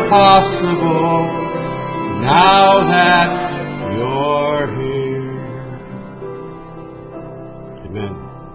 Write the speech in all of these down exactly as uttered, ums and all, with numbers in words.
possible now that you're here. Amen.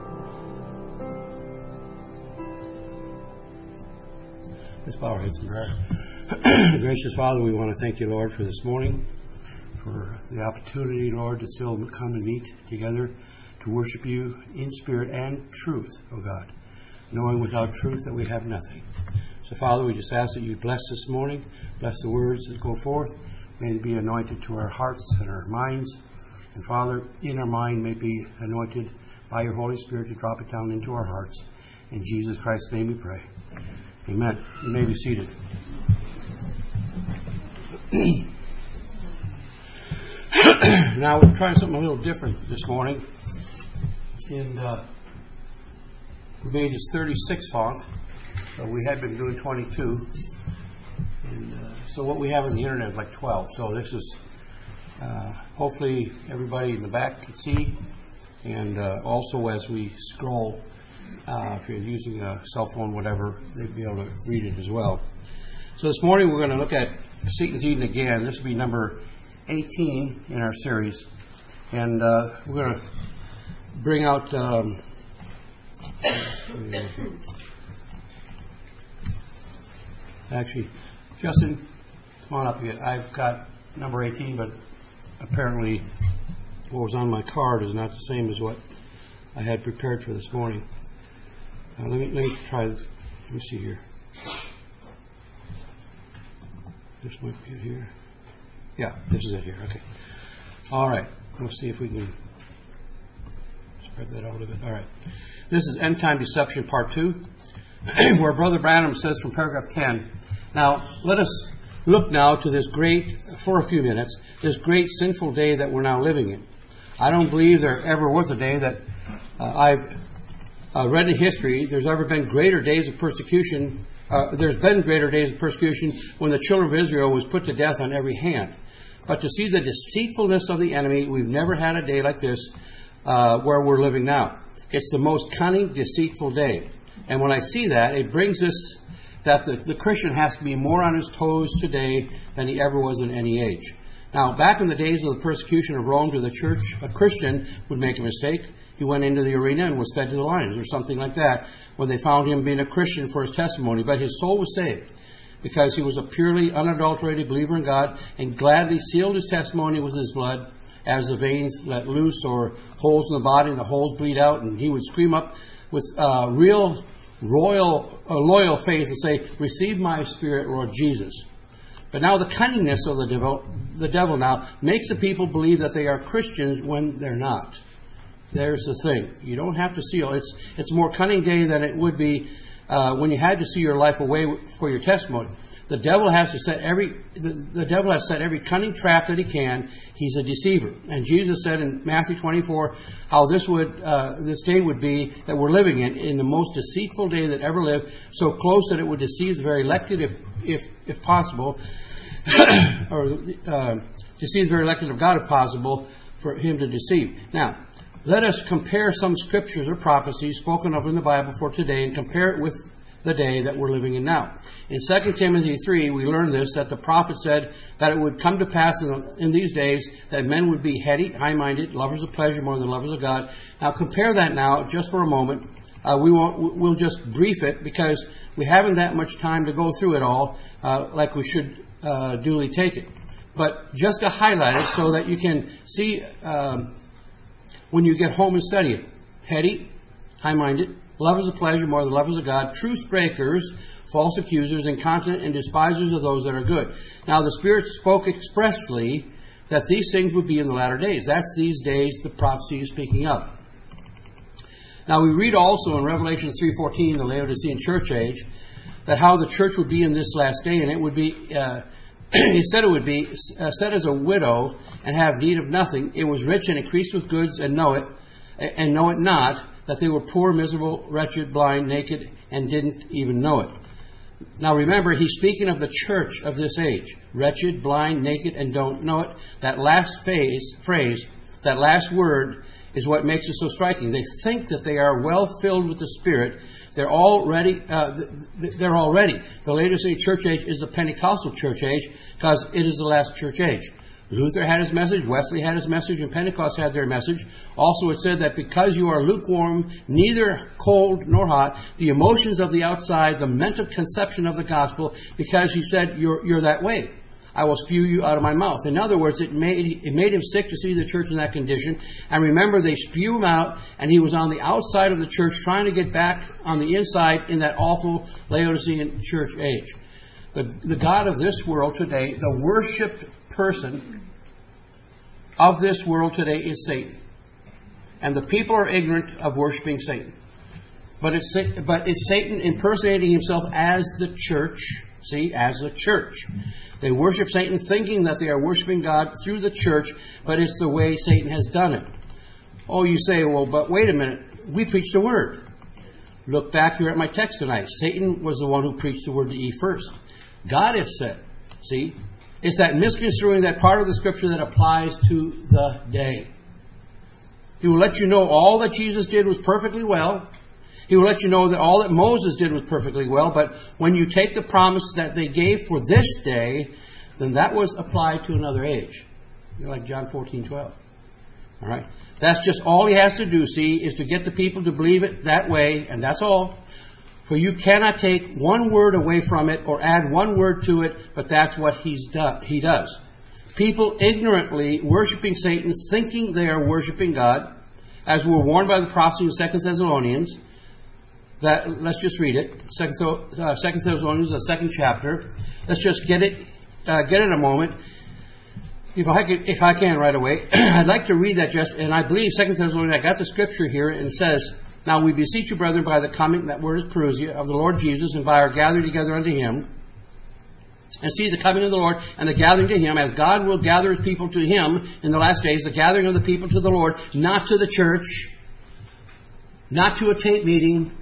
Let's bow our heads in prayer. Gracious Father, we want to thank you, Lord, for this morning, for the opportunity, Lord, to still come and meet together to worship you in spirit and truth, oh God, knowing without truth that we have nothing. So, Father, we just ask that you bless this morning, bless the words that go forth. May they be anointed to our hearts and our minds. And, Father, in our mind may be anointed by your Holy Spirit to drop it down into our hearts. In Jesus Christ's name we pray. Amen. You may be seated. Now, we're trying something a little different this morning. In uh, we made this thirty-six font. So we had been doing twenty-two. And uh, so what we have on the internet is like twelve. So this is, uh, hopefully everybody in the back can see. And uh, also as we scroll, uh, if you're using a cell phone, whatever, they'd be able to read it as well. So this morning we're going to look at Satan's Eden again. This will be number eighteen in our series. And uh, we're going to bring out... Um, actually, Justin, come on up here. I've got number eighteen, but apparently what was on my card is not the same as what I had prepared for this morning. Uh, let me let me try this. Let me see here. This might be it here. Yeah, this is it here. Okay. All right. Let's see if we can spread that out a bit. All right. This is End Time Deception Part two, where Brother Branham says from paragraph ten, now let us look now to this great, for a few minutes, this great sinful day that we're now living in. I don't believe there ever was a day that uh, I've uh, read in history, there's ever been greater days of persecution. Uh, there's been greater days of persecution when the children of Israel was put to death on every hand. But to see the deceitfulness of the enemy, we've never had a day like this uh, where we're living now. It's the most cunning, deceitful day. And when I see that, it brings us that the, the Christian has to be more on his toes today than he ever was in any age. Now, back in the days of the persecution of Rome to the church, a Christian would make a mistake. He went into the arena and was fed to the lions or something like that when they found him being a Christian for his testimony. But his soul was saved because he was a purely unadulterated believer in God and gladly sealed his testimony with his blood. As the veins let loose or holes in the body and the holes bleed out, and he would scream up with uh, real royal, uh, loyal faith and say, receive my spirit, Lord Jesus. But now the cunningness of the devil, the devil now makes the people believe that they are Christians when they're not. There's the thing. You don't have to seal. It's, it's a more cunning day than it would be uh, when you had to see your life away for your testimony. The devil has to set every the, the devil has set every cunning trap that he can. He's a deceiver. And Jesus said in Matthew twenty-four how this would uh, this day would be that we're living in, in the most deceitful day that ever lived, so close that it would deceive the very elected if if if possible, or uh, deceive the very elected of God if possible for him to deceive. Now, let us compare some scriptures or prophecies spoken of in the Bible for today and compare it with the day that we're living in now. In Second Timothy three, we learn this, that the prophet said that it would come to pass in, the, in these days that men would be heady, high-minded, lovers of pleasure more than lovers of God. Now compare that now, just for a moment. Uh, we won't, we'll just brief it because we haven't that much time to go through it all uh, like we should uh, duly take it. But just to highlight it so that you can see um, when you get home and study it. Heady, high-minded, lovers of pleasure more than lovers of God, truce breakers, false accusers, incontinent, and despisers of those that are good. Now the Spirit spoke expressly that these things would be in the latter days. That's these days the prophecy is speaking of. Now we read also in Revelation three fourteen, the Laodicean church age, that how the church would be in this last day, and it would be, uh, he said it would be, uh, set as a widow and have need of nothing. It was rich and increased with goods and know it, and know it not, that they were poor, miserable, wretched, blind, naked, and didn't even know it. Now remember, he's speaking of the church of this age. Wretched, blind, naked, and don't know it. That last phase, phrase, that last word is what makes it so striking. They think that they are well filled with the Spirit. They're already, uh, they're already. The Laodicean church age is the Pentecostal church age because it is the last church age. Luther had his message, Wesley had his message, and Pentecost had their message. Also it said that because you are lukewarm, neither cold nor hot, the emotions of the outside, the mental conception of the gospel, because he said you're, you're that way, I will spew you out of my mouth. In other words, it made, it made him sick to see the church in that condition. And remember, they spew him out, and he was on the outside of the church trying to get back on the inside in that awful Laodicean church age. The, the God of this world today, the worshipped person of this world today is Satan. And the people are ignorant of worshiping Satan. But it's, but it's Satan impersonating himself as the church. See, as the church. They worship Satan thinking that they are worshiping God through the church, but it's the way Satan has done it. Oh, you say, well, but wait a minute. We preach the Word. Look back here at my text tonight. Satan was the one who preached the Word to Eve first. God has said, see, it's that misconstruing that part of the Scripture that applies to the day. He will let you know all that Jesus did was perfectly well. He will let you know that all that Moses did was perfectly well, but when you take the promise that they gave for this day, then that was applied to another age. You're like John fourteen twelve. All right? That's just all he has to do, see, is to get the people to believe it that way, and that's all. For you cannot take one word away from it or add one word to it, but that's what he's do- he does. People ignorantly worshiping Satan, thinking they are worshiping God, as we're warned by the prophecy of Second Thessalonians. That, let's just read it. Second, uh, Second Thessalonians, the second chapter. Let's just get it, uh, get it in a moment. If I could, if I can, right away, I'd like to read that just. And I believe Second Thessalonians. I got the scripture here, and it says, "Now we beseech you, brethren, by the coming," that word is parousia, "of the Lord Jesus, and by our gathering together unto Him, and see the coming of the Lord and the gathering to Him, as God will gather His people to Him in the last days, the gathering of the people to the Lord, not to the church, not to a tape meeting."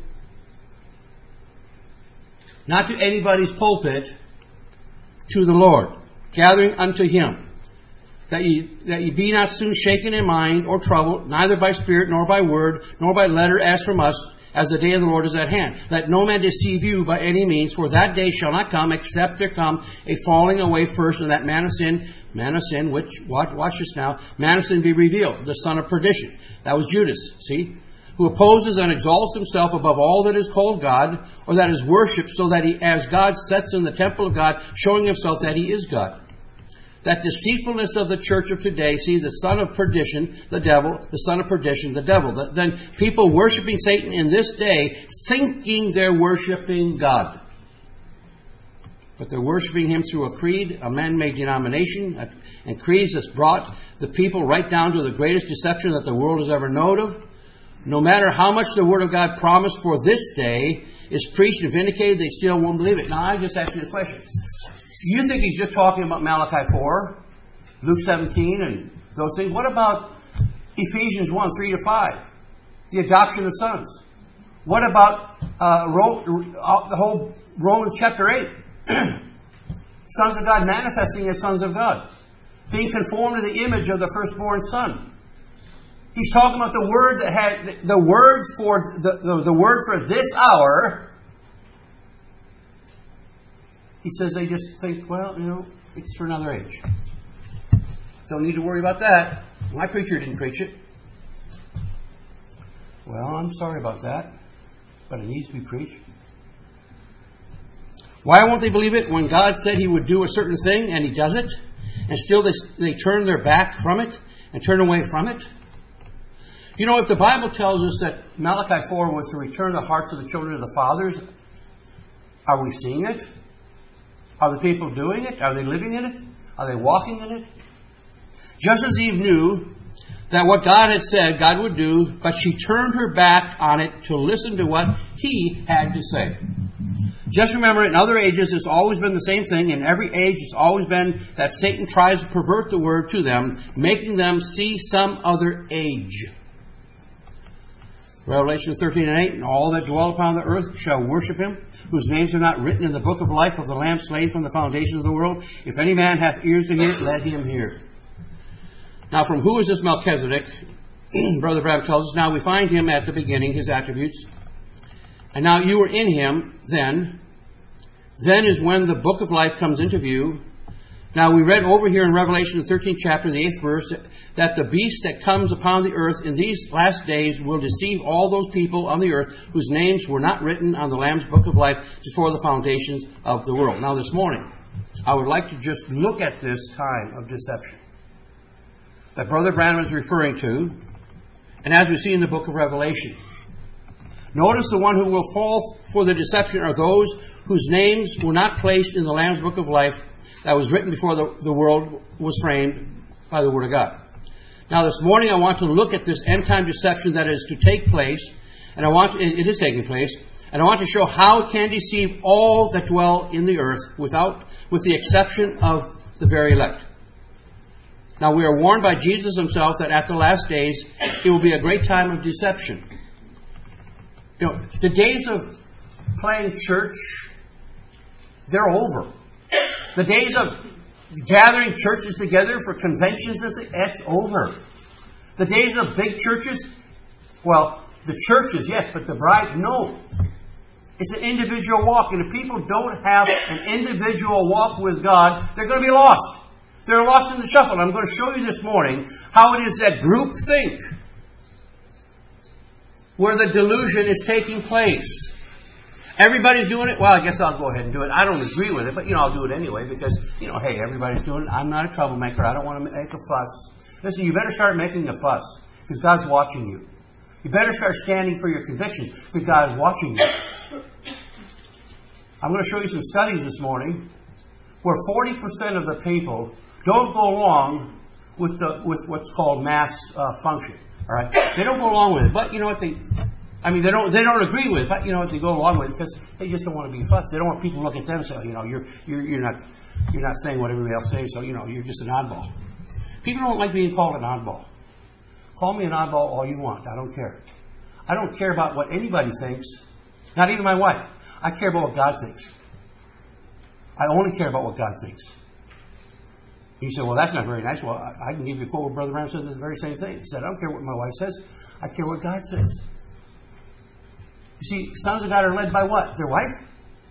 Not to anybody's pulpit, to the Lord, gathering unto Him. That ye, that ye be not soon shaken in mind or troubled, neither by spirit, nor by word, nor by letter as from us, as the day of the Lord is at hand. Let no man deceive you by any means, for that day shall not come, except there come a falling away first, and that man of sin, man of sin, which, watch, watch this now, man of sin be revealed, the son of perdition. That was Judas, see? Who opposes and exalts himself above all that is called God, or that is worshipped, so that he, as God, sets in the temple of God, showing himself that he is God. That deceitfulness of the church of today, see, the son of perdition, the devil, the son of perdition, the devil. The, then people worshiping Satan in this day, thinking they're worshiping God. But they're worshiping Him through a creed, a man-made denomination, and creeds that's brought the people right down to the greatest deception that the world has ever known of. No matter how much the Word of God promised for this day is preached and vindicated, they still won't believe it. Now, I just ask you a question. You think he's just talking about Malachi four, Luke seventeen, and those things? What about Ephesians one, three to five? The adoption of sons. What about uh, Ro- uh, the whole Romans chapter eight? Sons of God manifesting as sons of God. Being conformed to the image of the firstborn son. He's talking about the word that had the words for the, the, the word for this hour. He says they just think, well, you know, it's for another age. Don't need to worry about that. My preacher didn't preach it. Well, I'm sorry about that, but it needs to be preached. Why won't they believe it when God said He would do a certain thing and He does it, and still they they turn their back from it and turn away from it? You know, if the Bible tells us that Malachi four was to return the hearts of the children to the fathers, are we seeing it? Are the people doing it? Are they living in it? Are they walking in it? Just as Eve knew that what God had said God would do, but she turned her back on it to listen to what He had to say. Just remember, in other ages, it's always been the same thing. In every age, it's always been that Satan tries to pervert the word to them, making them see some other age. Revelation thirteen and eight, and all that dwell upon the earth shall worship Him, whose names are not written in the book of life of the Lamb slain from the foundations of the world. If any man hath ears to hear, let him hear. Now, from who is this Melchizedek? Brother Branham tells us, now we find him at the beginning, his attributes. And now you were in him then. Then is when the book of life comes into view. Now we read over here in Revelation, the thirteenth chapter, the eighth verse, that the beast that comes upon the earth in these last days will deceive all those people on the earth whose names were not written on the Lamb's book of life before the foundations of the world. Now this morning, I would like to just look at this time of deception that Brother Branham is referring to, and as we see in the book of Revelation. Notice the one who will fall for the deception are those whose names were not placed in the Lamb's book of life that was written before the, the world was framed by the Word of God. Now this morning I want to look at this end-time deception that is to take place, and I want it is taking place, and I want to show how it can deceive all that dwell in the earth, without, with the exception of the very elect. Now we are warned by Jesus himself that at the last days it will be a great time of deception. You know, the days of playing church, they're over. The days of gathering churches together for conventions, that's over. The days of big churches, well, the churches, yes, but the bride, no. It's an individual walk. And if people don't have an individual walk with God, they're going to be lost. They're lost in the shuffle. I'm going to show you this morning how it is that group think where the delusion is taking place. Everybody's doing it. Well, I guess I'll go ahead and do it. I don't agree with it, but, you know, I'll do it anyway because, you know, hey, everybody's doing it. I'm not a troublemaker. I don't want to make a fuss. Listen, you better start making a fuss because God's watching you. You better start standing for your convictions because God is watching you. I'm going to show you some studies this morning where forty percent of the people don't go along with the with what's called mass uh, function. All right, they don't go along with it, but you know what they. I mean, they don't. They don't agree with it, but you know what? They go along with it because they just don't want to be fussed. They don't want people to look at them and say, you know, you're you're you're not you're not saying what everybody else says, so you know you're just an oddball. People don't like being called an oddball. Call me an oddball all you want. I don't care. I don't care about what anybody thinks. Not even my wife. I care about what God thinks. I only care about what God thinks. You say, well, that's not very nice. Well, I, I can give you a quote where Brother Branham said the very same thing. He said, I don't care what my wife says. I care what God says. You see, sons of God are led by what? Their wife?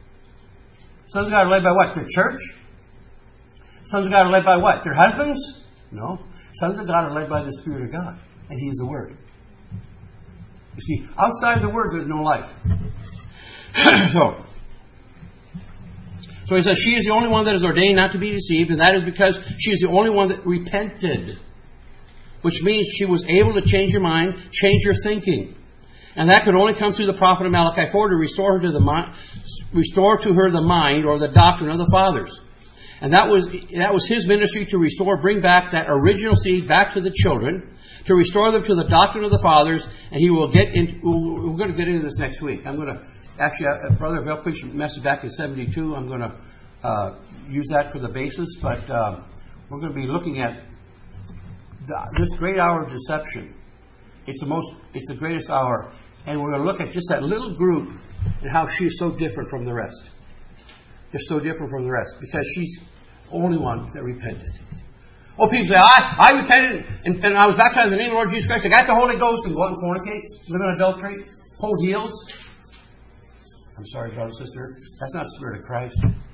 Sons of God are led by what? Their church? Sons of God are led by what? Their husbands? No. Sons of God are led by the Spirit of God. And He is the Word. You see, outside of the Word, there's no life. so, so he says, she is the only one that is ordained not to be deceived, and that is because she is the only one that repented. Which means she was able to change her mind, change her thinking. And that could only come through the prophet of Malachi four to restore her to the mind, restore to her the mind or the doctrine of the fathers. And that was that was his ministry, to restore, bring back that original seed back to the children, to restore them to the doctrine of the fathers. And he will get into. We're going to get into this next week. I'm going to actually, uh, Brother Bill preached a message back in seventy-two. I'm going to uh, use that for the basis, but um, we're going to be looking at the, this great hour of deception. It's the most. It's the greatest hour, and we're going to look at just that little group and how she is so different from the rest. They're so different from the rest because she's the only one that repented. Oh, people say, I, I repented and, and I was baptized in the name of the Lord Jesus Christ. I got the Holy Ghost and go out and fornicate, live in adultery, hold heels. I'm sorry, brother, sister. That's not the Spirit of Christ.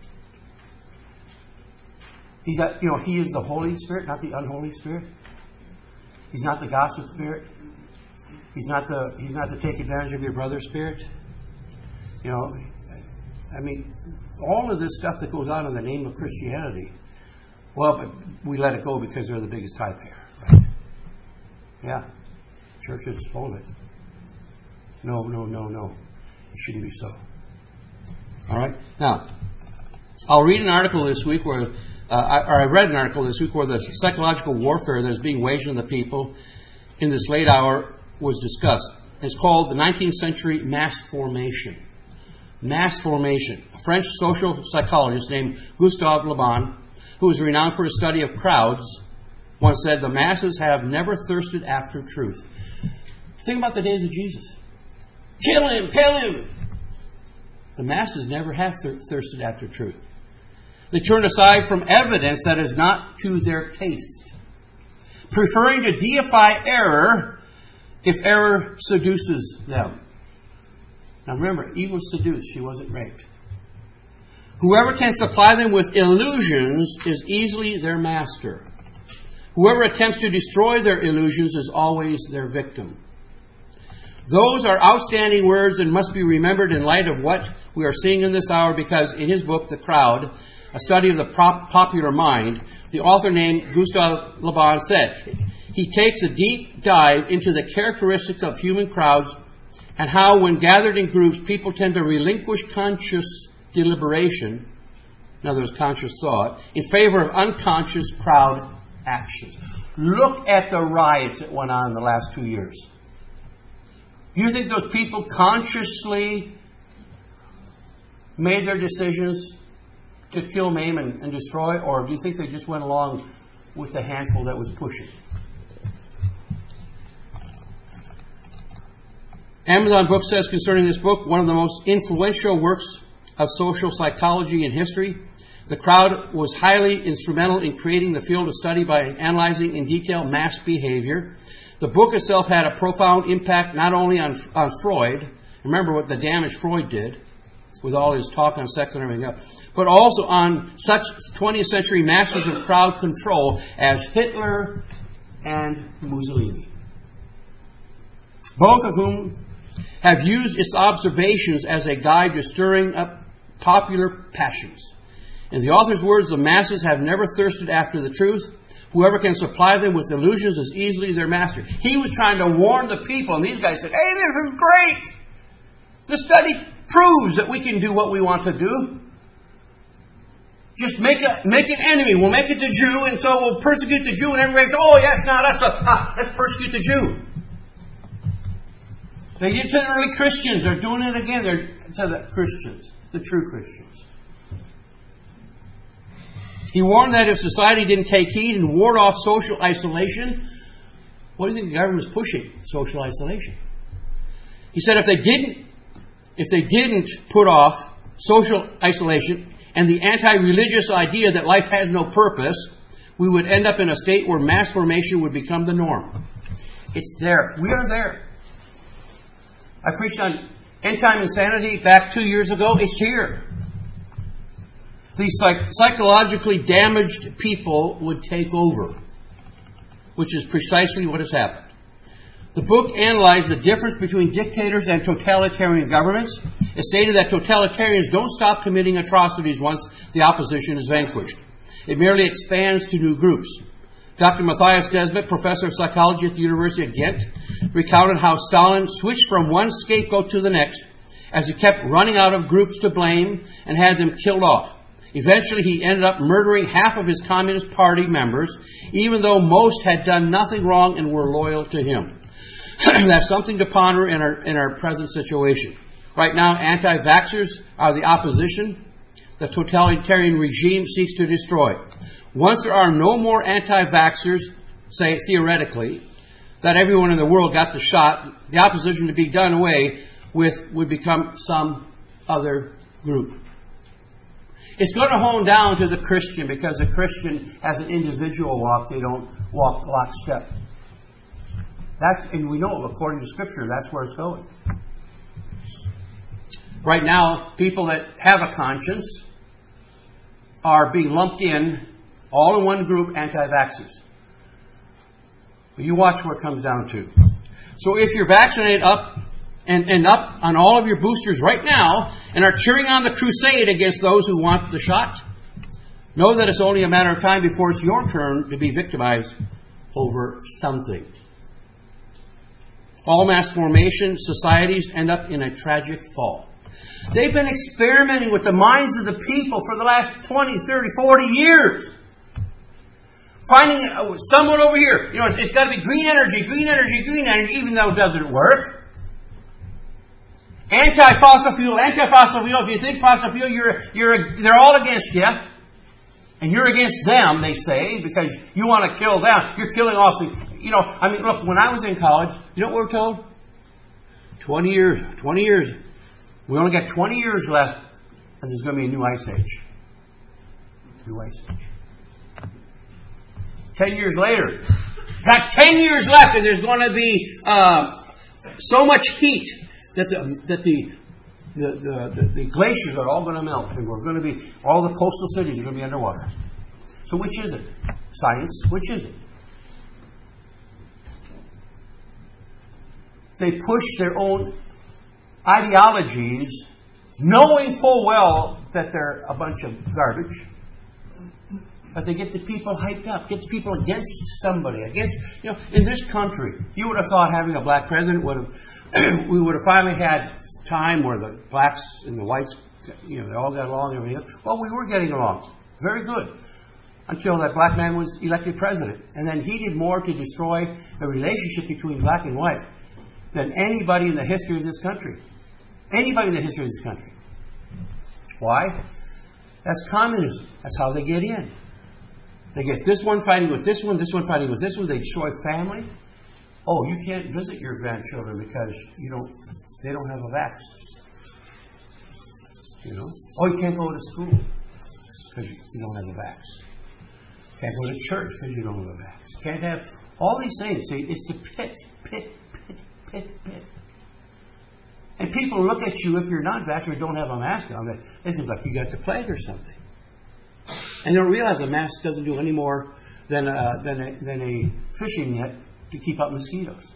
He got, you know, He is the Holy Spirit, not the unholy Spirit. He's not the gossip spirit. He's not the He's not the take advantage of your brother's spirit. You know, I mean, all of this stuff that goes on in the name of Christianity, well, but we let it go because they're the biggest tithe payer, right? Yeah. Church is full of it. No, no, no, no. It shouldn't be so. All right? Now, I'll read an article this week where, uh, I, or I read an article this week where the psychological warfare that is being waged on the people in this late hour was discussed. It's called the nineteenth century mass formation. Mass formation. A French social psychologist named Gustave Le Bon, who is renowned for his study of crowds, once said, the masses have never thirsted after truth. Think about the days of Jesus. Kill him! Kill him! The masses never have thir- thirsted after truth. They turn aside from evidence that is not to their taste, preferring to deify error if error seduces them. Now remember, Eve was seduced. She wasn't raped. Whoever can supply them with illusions is easily their master. Whoever attempts to destroy their illusions is always their victim. Those are outstanding words and must be remembered in light of what we are seeing in this hour, because in his book, The Crowd, a study of the prop- popular mind, the author named Gustave Le Bon said, he takes a deep dive into the characteristics of human crowds and how, when gathered in groups, people tend to relinquish conscious deliberation, in other words, conscious thought, in favor of unconscious crowd actions. Look at the riots that went on in the last two years. You think those people consciously made their decisions to kill, maim, and, and destroy, or do you think they just went along with the handful that was pushing? Amazon Books says concerning this book, one of the most influential works of social psychology in history. The Crowd was highly instrumental in creating the field of study by analyzing in detail mass behavior. The book itself had a profound impact not only on, on Freud, remember what the damage Freud did with all his talk on sex and everything else, but also on such twentieth century masters of crowd control as Hitler and Mussolini, both of whom have used its observations as a guide to stirring up popular passions. In the author's words, the masses have never thirsted after the truth. Whoever can supply them with illusions is easily their master. He was trying to warn the people, and these guys said, hey, this is great. The study proves that we can do what we want to do. Just make a make an enemy. We'll make it the Jew, and so we'll persecute the Jew, and everybody goes, oh, yes, now that's a, ah, let's persecute the Jew. They did to the early Christians. They're doing it again. They're to the Christians, the true Christians. He warned that if society didn't take heed and ward off social isolation, what do you think the government is pushing? Social isolation. He said if they didn't, if they didn't put off social isolation and the anti-religious idea that life has no purpose, we would end up in a state where mass formation would become the norm. It's there. We are there. I preached on End Time Insanity back two years ago. It's here. These psych- psychologically damaged people would take over, which is precisely what has happened. The book analyzed the difference between dictators and totalitarian governments. It stated that totalitarians don't stop committing atrocities once the opposition is vanquished. It merely expands to new groups. Doctor Matthias Desmet, professor of psychology at the University of Ghent, recounted how Stalin switched from one scapegoat to the next as he kept running out of groups to blame and had them killed off. Eventually, he ended up murdering half of his Communist Party members, even though most had done nothing wrong and were loyal to him. That's something to ponder in our in our present situation. Right now, anti-vaxxers are the opposition the totalitarian regime seeks to destroy. Once there are no more anti-vaxxers, say theoretically, that everyone in the world got the shot, the opposition to be done away with would become some other group. It's going to hone down to the Christian, because the Christian has an individual walk. They don't walk lockstep. That's, and we know, according to Scripture, that's where it's going. Right now, people that have a conscience are being lumped in, all in one group, anti-vaxxers. But you watch where it comes down to. So if you're vaccinated up and, and up on all of your boosters right now and are cheering on the crusade against those who want the shot, know that it's only a matter of time before it's your turn to be victimized over something. All mass formation societies end up in a tragic fall. They've been experimenting with the minds of the people for the last twenty, thirty, forty years. Finding someone over here, you know, it's got to be green energy, green energy, green energy, even though it doesn't work. Anti-fossil fuel, anti-fossil fuel. If you think fossil fuel, you're, you're, they're all against you. And you're against them, they say, because you want to kill them. You're killing off the, you know, I mean, look, when I was in college, you know what we're told? twenty years, twenty years. We only got twenty years left, and there's going to be a new ice age. New ice age. Ten years later, got ten years left, and there's going to be uh, so much heat that the that the the, the, the, the glaciers are all going to melt, and we're going to be all the coastal cities are going to be underwater. So which is it? Science, which is it? They push their own ideologies, knowing full well that they're a bunch of garbage. But they get the people hyped up, get the people against somebody, against, you know, in this country, you would have thought having a black president would have, we would have finally had time where the blacks and the whites, you know, they all got along and everything. Well, we were getting along. Very good. Until that black man was elected president. And then he did more to destroy the relationship between black and white than anybody in the history of this country. Anybody in the history of this country. Why? That's communism. That's how they get in. They get this one fighting with this one, this one fighting with this one. They destroy family. Oh, you can't visit your grandchildren because you don't. They don't have a vax. You know. Oh, you can't go to school because you don't have a vax. Can't go to church because you don't have a vax. Can't have all these things. See, it's the pit, pit, pit, pit, pit. And people look at you if you're not vaccinated or don't have a mask on. They think like you got the plague or something. And they don't realize a mask doesn't do any more than a, than a, than a fishing net to keep out mosquitoes.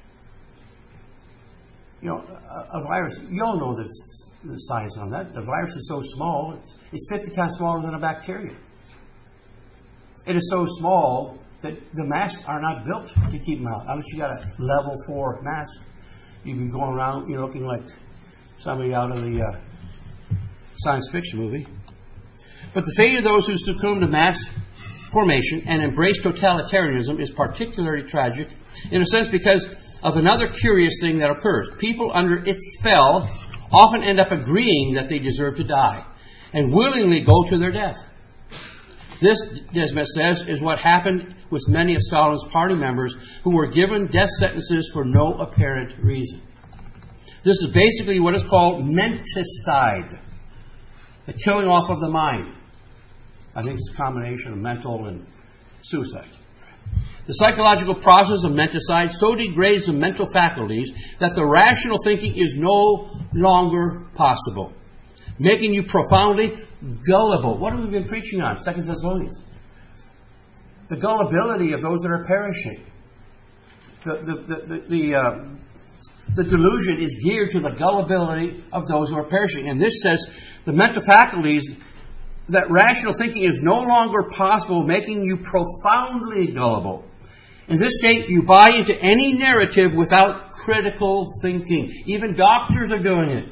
You know, a, a virus, you all know the, the size on that. The virus is so small, it's, it's fifty times smaller than a bacteria. It is so small that the masks are not built to keep them out. Unless you got a level four mask, you'd be going around, you know, looking like somebody out of the uh, science fiction movie. But the fate of those who succumb to mass formation and embrace totalitarianism is particularly tragic, in a sense, because of another curious thing that occurs. People under its spell often end up agreeing that they deserve to die and willingly go to their death. This, Desmet says, is what happened with many of Stalin's party members who were given death sentences for no apparent reason. This is basically what is called menticide, the killing off of the mind. I think it's a combination of mental and suicide. The psychological process of menticide so degrades the mental faculties that the rational thinking is no longer possible, making you profoundly gullible. What have we been preaching on? Second Thessalonians. The gullibility of those that are perishing. The, the, the, the, the, uh, the delusion is geared to the gullibility of those who are perishing. And this says the mental faculties, that rational thinking is no longer possible, making you profoundly gullible. In this state, you buy into any narrative without critical thinking. Even doctors are doing it.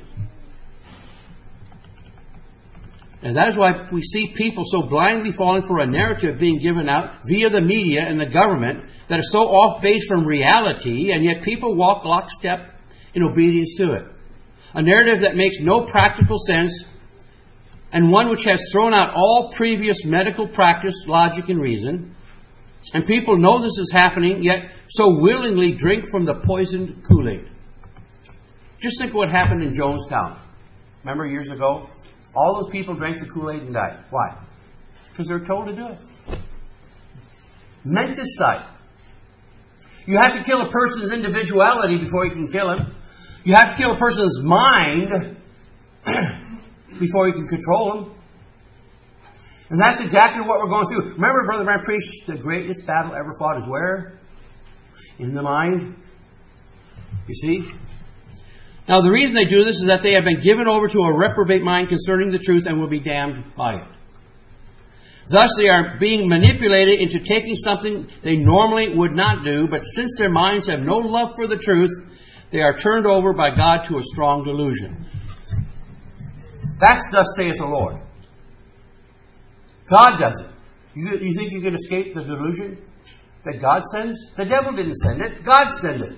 And that is why we see people so blindly falling for a narrative being given out via the media and the government that is so off base from reality, and yet people walk lockstep in obedience to it. A narrative that makes no practical sense, and one which has thrown out all previous medical practice, logic, and reason. And people know this is happening, yet so willingly drink from the poisoned Kool-Aid. Just think of what happened in Jonestown. Remember years ago? All those people drank the Kool-Aid and died. Why? Because they're told to do it. Menticide. You have to kill a person's individuality before you can kill him. You have to kill a person's mind before you can control him. And that's exactly what we're going through. Remember, Brother Branham preached the greatest battle ever fought is where? In the mind. You see? Now, the reason they do this is that they have been given over to a reprobate mind concerning the truth and will be damned by it. Thus, they are being manipulated into taking something they normally would not do, but since their minds have no love for the truth, they are turned over by God to a strong delusion. That's thus saith the Lord. God does it. You, you think you can escape the delusion that God sends? The devil didn't send it. God sent it.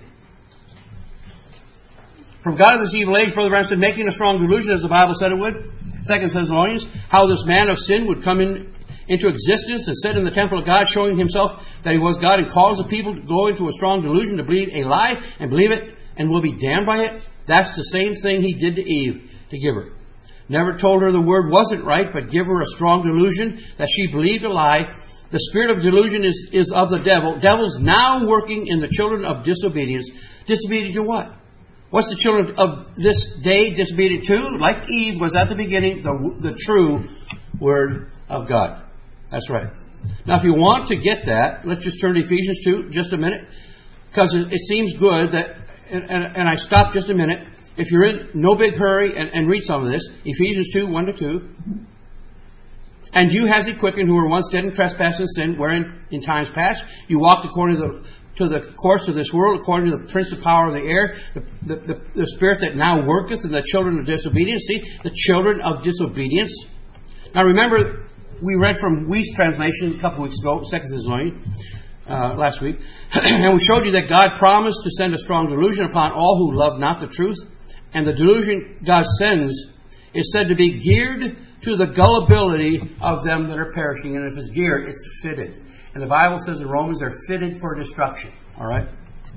From God of this evil age, Brother Branham said, making a strong delusion, as the Bible said it would. Second Thessalonians, how this man of sin would come in, into existence and sit in the temple of God, showing himself that he was God, and cause the people to go into a strong delusion, to believe a lie, and believe it, and will be damned by it. That's the same thing he did to Eve, to give her. Never told her the word wasn't right, but give her a strong delusion that she believed a lie, The spirit of delusion is, is of the devil. Devil's now working in the children of disobedience. Disobedient to what? What's the children of this day disobedient to? Like Eve was at the beginning, the, the true Word of God. That's right. Now, if you want to get that, let's just turn to Ephesians two just a minute. Because it, it seems good that, and, and, and I stop just a minute. If you're in no big hurry and, and read some of this, Ephesians two, one to two. And you has he quickened who were once dead in trespass and sin, wherein in times past you walked according to the, to the course of this world, according to the prince of power of the air, the, the, the, the spirit that now worketh in the children of disobedience. See, the children of disobedience. Now remember, we read from Weiss translation a couple weeks ago, Second Thessalonians, uh, last week, and we showed you that God promised to send a strong delusion upon all who love not the truth. And the delusion God sends is said to be geared to the gullibility of them that are perishing. And if it's geared, it's fitted. And the Bible says in Romans they're fitted for destruction. All right?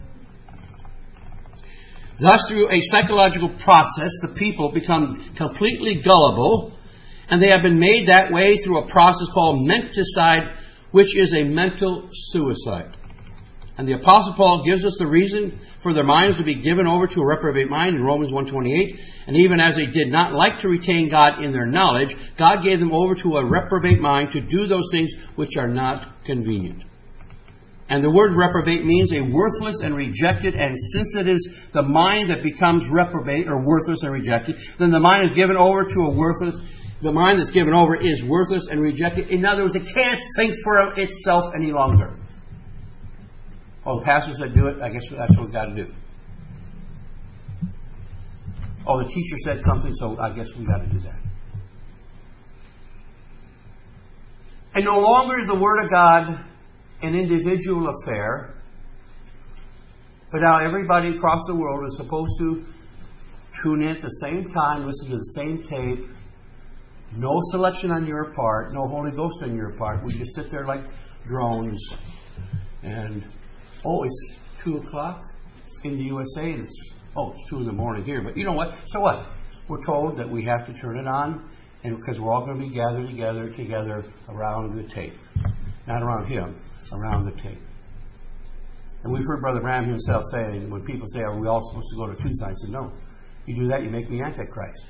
Thus, through a psychological process, the people become completely gullible, and they have been made that way through a process called menticide, which is a mental suicide. And the Apostle Paul gives us the reason for their minds to be given over to a reprobate mind in Romans one twenty-eight. And even as they did not like to retain God in their knowledge, God gave them over to a reprobate mind to do those things which are not convenient. And the word reprobate means a worthless and rejected. And since it is the mind that becomes reprobate or worthless and rejected, then the mind is given over to a worthless. The mind that's given over is worthless and rejected. In other words, it can't think for itself any longer. Oh, the pastors that do it, I guess that's what we've got to do. Oh, the teacher said something, so I guess we've got to do that. And no longer is the Word of God an individual affair, but now everybody across the world is supposed to tune in at the same time, listen to the same tape. No selection on your part, no Holy Ghost on your part. We just sit there like drones and... Oh, it's two o'clock in the U S A, and it's, oh, it's two in the morning here. But you know what? So what? We're told that we have to turn it on, and because we're all going to be gathered together, together around the tape. Not around him, around the tape. And we've heard Brother Branham himself say, when people say, are we all supposed to go to Tucson? I said, no. You do that, you make me Antichrist.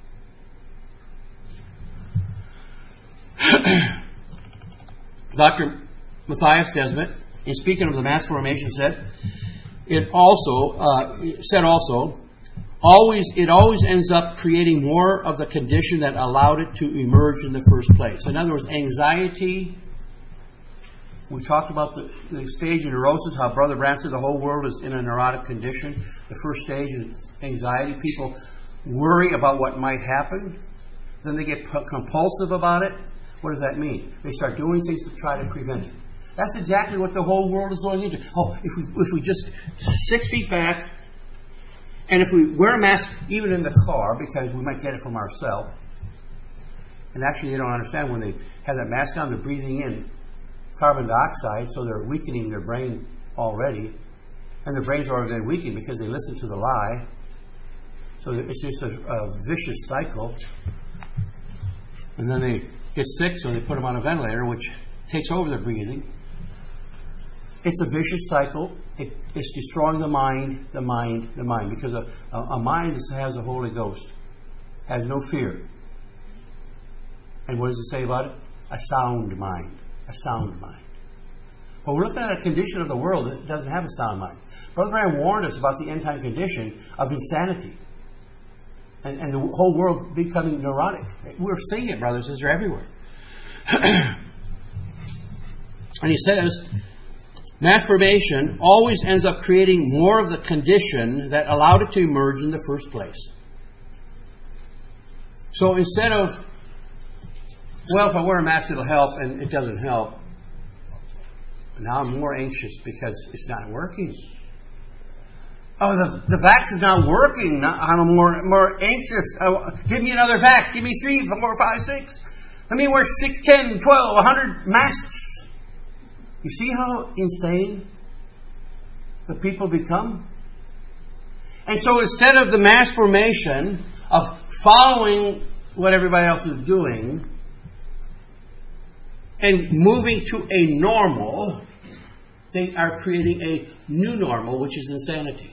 Doctor Matthias Desmet, in speaking of the mass formation, said it also uh, said also always it always ends up creating more of the condition that allowed it to emerge in the first place. In other words, anxiety. We talked about the, the stage of neurosis, how Brother Branham said the whole world is in a neurotic condition. The first stage is anxiety. People worry about what might happen. Then they get p- compulsive about it. What does that mean? They start doing things to try to prevent it. That's exactly what the whole world is going into. Oh, if we if we just six feet back, and if we wear a mask even in the car, because we might get it from ourselves. And actually, they don't understand when they have that mask on, they're breathing in carbon dioxide, so they're weakening their brain already. And their brains are already weakened because they listen to the lie. So it's just a, a vicious cycle. And then they get sick, so they put them on a ventilator, which takes over their breathing. It's a vicious cycle. It, it's destroying the mind, the mind, the mind. Because a, a, a mind that has the Holy Ghost has no fear. And what does it say about it? A sound mind. A sound mind. But we're looking at a condition of the world that doesn't have a sound mind. Brother Branham warned us about the end-time condition of insanity. And, and the whole world becoming neurotic. We're seeing it, brothers. It's everywhere. And he says, mass formation always ends up creating more of the condition that allowed it to emerge in the first place. So instead of, well, if I wear a mask, it'll help, and it doesn't help, now I'm more anxious because it's not working. Oh, the, the vax is not working. I'm more more anxious. Oh, give me another vax. Give me three, four, five, six. Let me wear six, ten, twelve, a hundred masks. You see how insane the people become? And so instead of the mass formation of following what everybody else is doing, and moving to a normal, they are creating a new normal, which is insanity.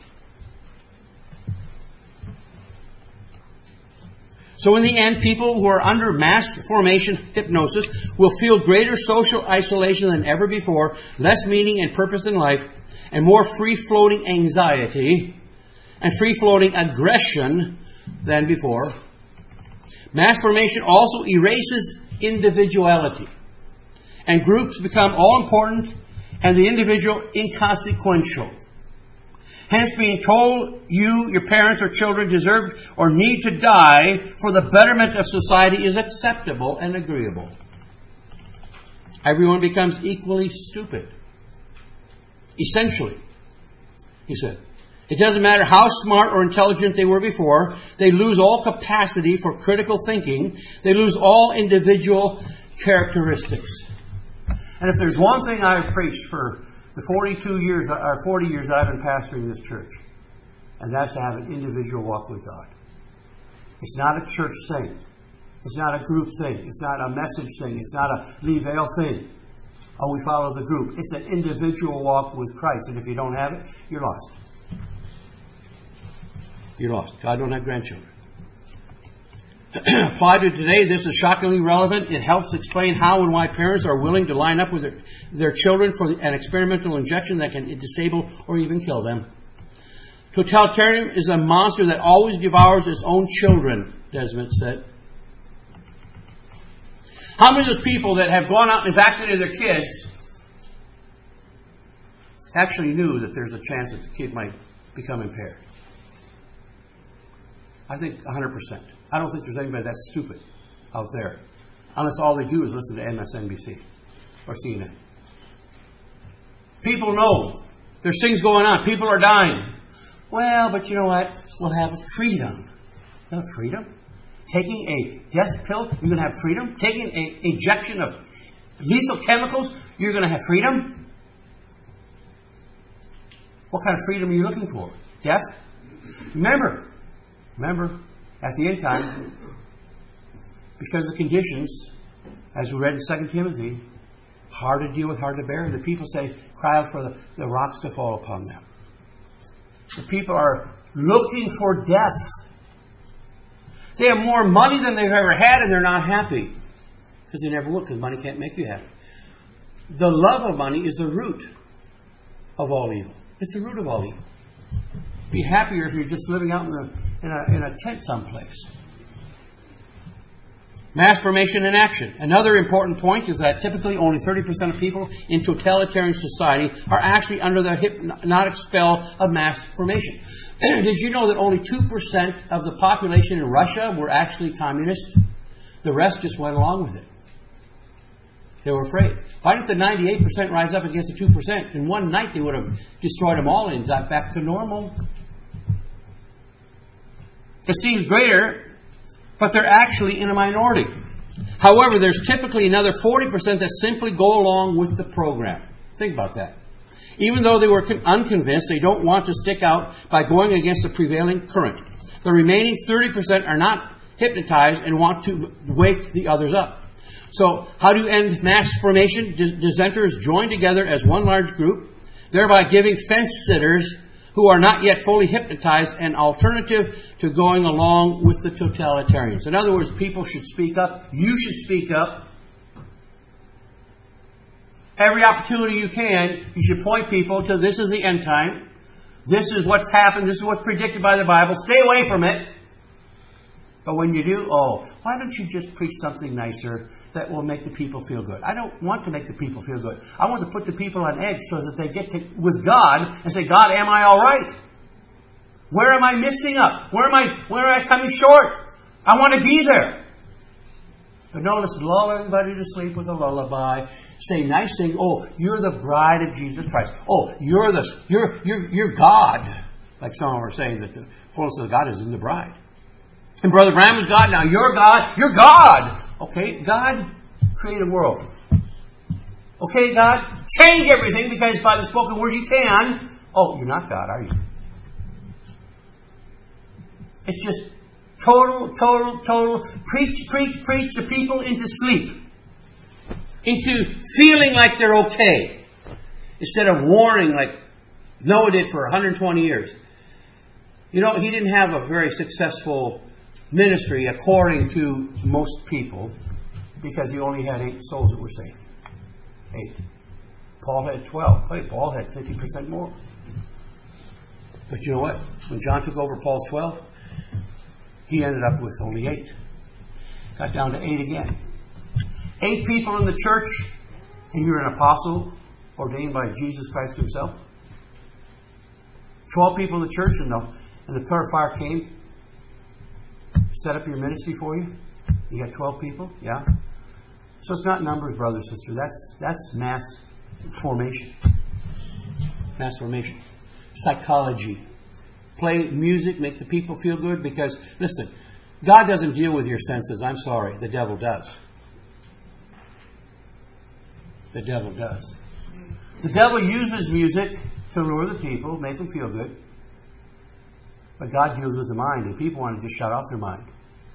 So in the end, people who are under mass formation hypnosis will feel greater social isolation than ever before, less meaning and purpose in life, and more free-floating anxiety and free-floating aggression than before. Mass formation also erases individuality, and groups become all-important and the individual inconsequential. Hence, being told you, your parents or children deserve or need to die for the betterment of society is acceptable and agreeable. Everyone becomes equally stupid. Essentially, he said. It doesn't matter how smart or intelligent they were before. They lose all capacity for critical thinking. They lose all individual characteristics. And if there's one thing I've preached for the forty-two years, or forty years I've been pastoring this church, and that's to have an individual walk with God. It's not a church thing. It's not a group thing. It's not a message thing. It's not a Lee Vale thing. Oh, we follow the group. It's an individual walk with Christ. And if you don't have it, you're lost. You're lost. God don't have grandchildren. Applied to today, this is shockingly relevant. It helps explain how and why parents are willing to line up with their, their children for an experimental injection that can disable or even kill them. Totalitarianism is a monster that always devours its own children, Desmond said. How many of those people that have gone out and vaccinated their kids actually knew that there's a chance that the kid might become impaired? I think one hundred percent. I don't think there's anybody that's stupid out there. Unless all they do is listen to M S N B C or C N N. People know. There's things going on. People are dying. Well, but you know what? We'll have freedom. You'll have freedom? Taking a death pill, you're going to have freedom? Taking an injection of lethal chemicals, you're going to have freedom? What kind of freedom are you looking for? Death? Remember, remember, at the end time, because the conditions, as we read in Second Timothy, hard to deal with, hard to bear, the people say, cry out for the, the rocks to fall upon them. The people are looking for death. They have more money than they've ever had, and they're not happy. Because they never will, because money can't make you happy. The love of money is the root of all evil. It's the root of all evil. Be happier if you're just living out in, the, in, a, in a tent someplace. Mass formation in action. Another important point is that typically only thirty percent of people in totalitarian society are actually under the hypnotic spell of mass formation. Did you know that only two percent of the population in Russia were actually communist? The rest just went along with it. They were afraid. Why didn't the ninety-eight percent rise up against the two percent? In one night they would have destroyed them all and got back to normal. It seems greater, but they're actually in a minority. However, there's typically another forty percent that simply go along with the program. Think about that. Even though they were unconvinced, they don't want to stick out by going against the prevailing current. The remaining thirty percent are not hypnotized and want to wake the others up. So, how do you end mass formation? Dissenters join together as one large group, thereby giving fence-sitters who are not yet fully hypnotized an alternative to going along with the totalitarians. In other words, people should speak up. You should speak up. Every opportunity you can, you should point people to this is the end time. This is what's happened. This is what's predicted by the Bible. Stay away from it. But when you do, oh, why don't you just preach something nicer that will make the people feel good? I don't want to make the people feel good. I want to put the people on edge so that they get to with God and say, God, am I all right? Where am I missing up? Where am I, where am I coming short? I want to be there. But no, let's lull everybody to sleep with a lullaby. Say nice things. Oh, you're the bride of Jesus Christ. Oh, you're the you're you're you're God. Like some are saying that the fullness of God is in the bride. And Brother Branham is God. Now you're God. You're God. Okay, God, create a world. Okay, God, change everything because by the spoken word you can. Oh, you're not God, are you? It's just total, total, total preach, preach, preach the people into sleep. into feeling like they're okay, instead of warning like Noah did for one hundred twenty years. You know, he didn't have a very successful ministry according to most people because he only had eight souls that were saved. Eight. Paul had twelve. Hey, Paul had fifty percent more. But you know what? When John took over Paul's twelve, he ended up with only eight. Got down to eight again. Eight people in the church, and you're an apostle ordained by Jesus Christ himself. Twelve people in the church, and the, and the pillar of fire came, set up your ministry for you. You got twelve people, yeah? So it's not numbers, brother, sister. That's, that's mass formation. Mass formation. Psychology. Play music, make the people feel good, because, listen, God doesn't deal with your senses. I'm sorry. The devil does. The devil does. The devil uses music to lure the people, make them feel good. But God deals with the mind, and people want to just shut off their mind.